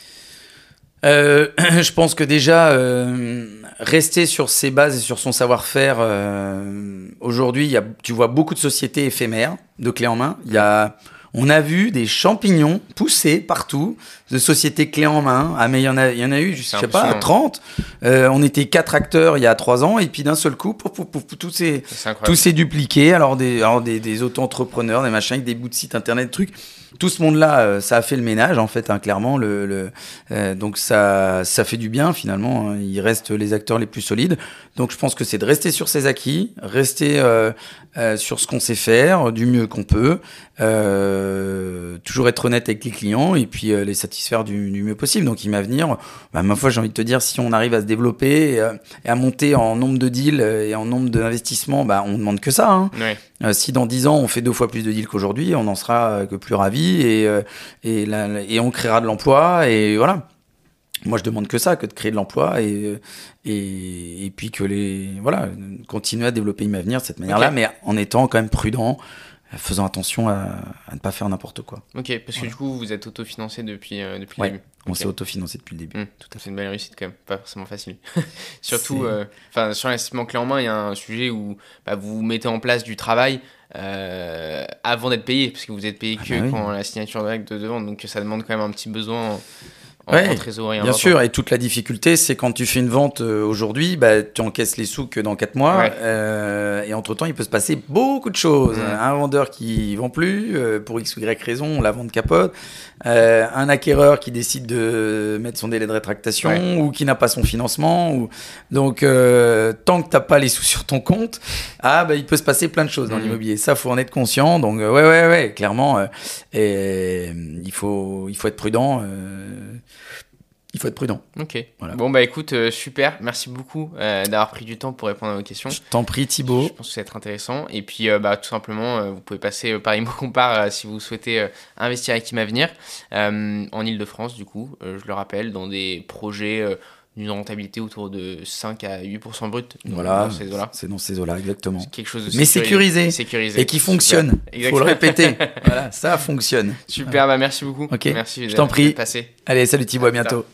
Je pense que déjà, rester sur ses bases et sur son savoir-faire, aujourd'hui, tu vois beaucoup de sociétés éphémères, de clés en main. On a vu des champignons pousser partout, de sociétés clés en main. Ah, mais il y en a eu, je sais pas, 30. On était 4 acteurs il y a 3 ans, et puis d'un seul coup, tout s'est dupliqué. Alors des auto-entrepreneurs, des machins, avec des bouts de sites internet, des trucs. Tout ce monde-là, ça a fait le ménage, en fait, clairement. Donc ça fait du bien, finalement. Il reste les acteurs les plus solides. Donc je pense que c'est de rester sur ses acquis, rester sur ce qu'on sait faire, du mieux qu'on peut, toujours être honnête avec les clients et puis les satisfaire du mieux possible. Donc Imavenir, ma foi, j'ai envie de te dire, si on arrive à se développer et à monter en nombre de deals et en nombre d'investissements, on ne demande que ça. Hein. Ouais. Si dans 10 ans, on fait 2 fois plus de deals qu'aujourd'hui, on n'en sera que plus ravis et on créera de l'emploi. Et voilà. Moi, je demande que ça, que de créer de l'emploi et puis continuer à développer Imavenir de cette manière-là, mais en étant quand même prudent, faisant attention à ne pas faire n'importe quoi. Ok, parce que du coup, vous êtes autofinancé depuis le début. On s'est autofinancé depuis le début. Tout à fait, une belle réussite quand même, pas forcément facile. Surtout, sur l'investissement clé en main, il y a un sujet où vous mettez en place du travail avant d'être payé, parce que vous êtes payé quand la signature de vente, donc ça demande quand même un petit besoin en trésorerie. Bien sûr, et toute la difficulté, c'est quand tu fais une vente aujourd'hui, tu encaisses les sous que dans 4 mois, et entre-temps, il peut se passer beaucoup de choses. Un vendeur qui vend plus, pour X ou Y raison, la vente capote, un acquéreur qui décide de mettre son délai de rétractation, ou qui n'a pas son financement. Donc, tant que tu n'as pas les sous sur ton compte, il peut se passer plein de choses dans l'immobilier. Ça, il faut en être conscient. Donc, clairement, il faut être prudent. Il faut être prudent. Ok. Voilà. Bon, écoute, super. Merci beaucoup d'avoir pris du temps pour répondre à vos questions. Je t'en prie, Thibaut. Je pense que ça va être intéressant. Et puis, tout simplement, vous pouvez passer par ImmoCompare si vous souhaitez investir avec Imavenir en Ile-de-France, du coup, je le rappelle, dans des projets d'une rentabilité autour de 5 à 8% brut. Voilà, dans ces eaux-là. C'est dans ces eaux-là, exactement. C'est quelque chose de mais sécurisé. Et qui fonctionne. Il faut le répéter. Voilà, ça fonctionne. Super, merci beaucoup. Ok. Merci. Je t'en prie. Passé. Allez, salut Thibaut, à bientôt.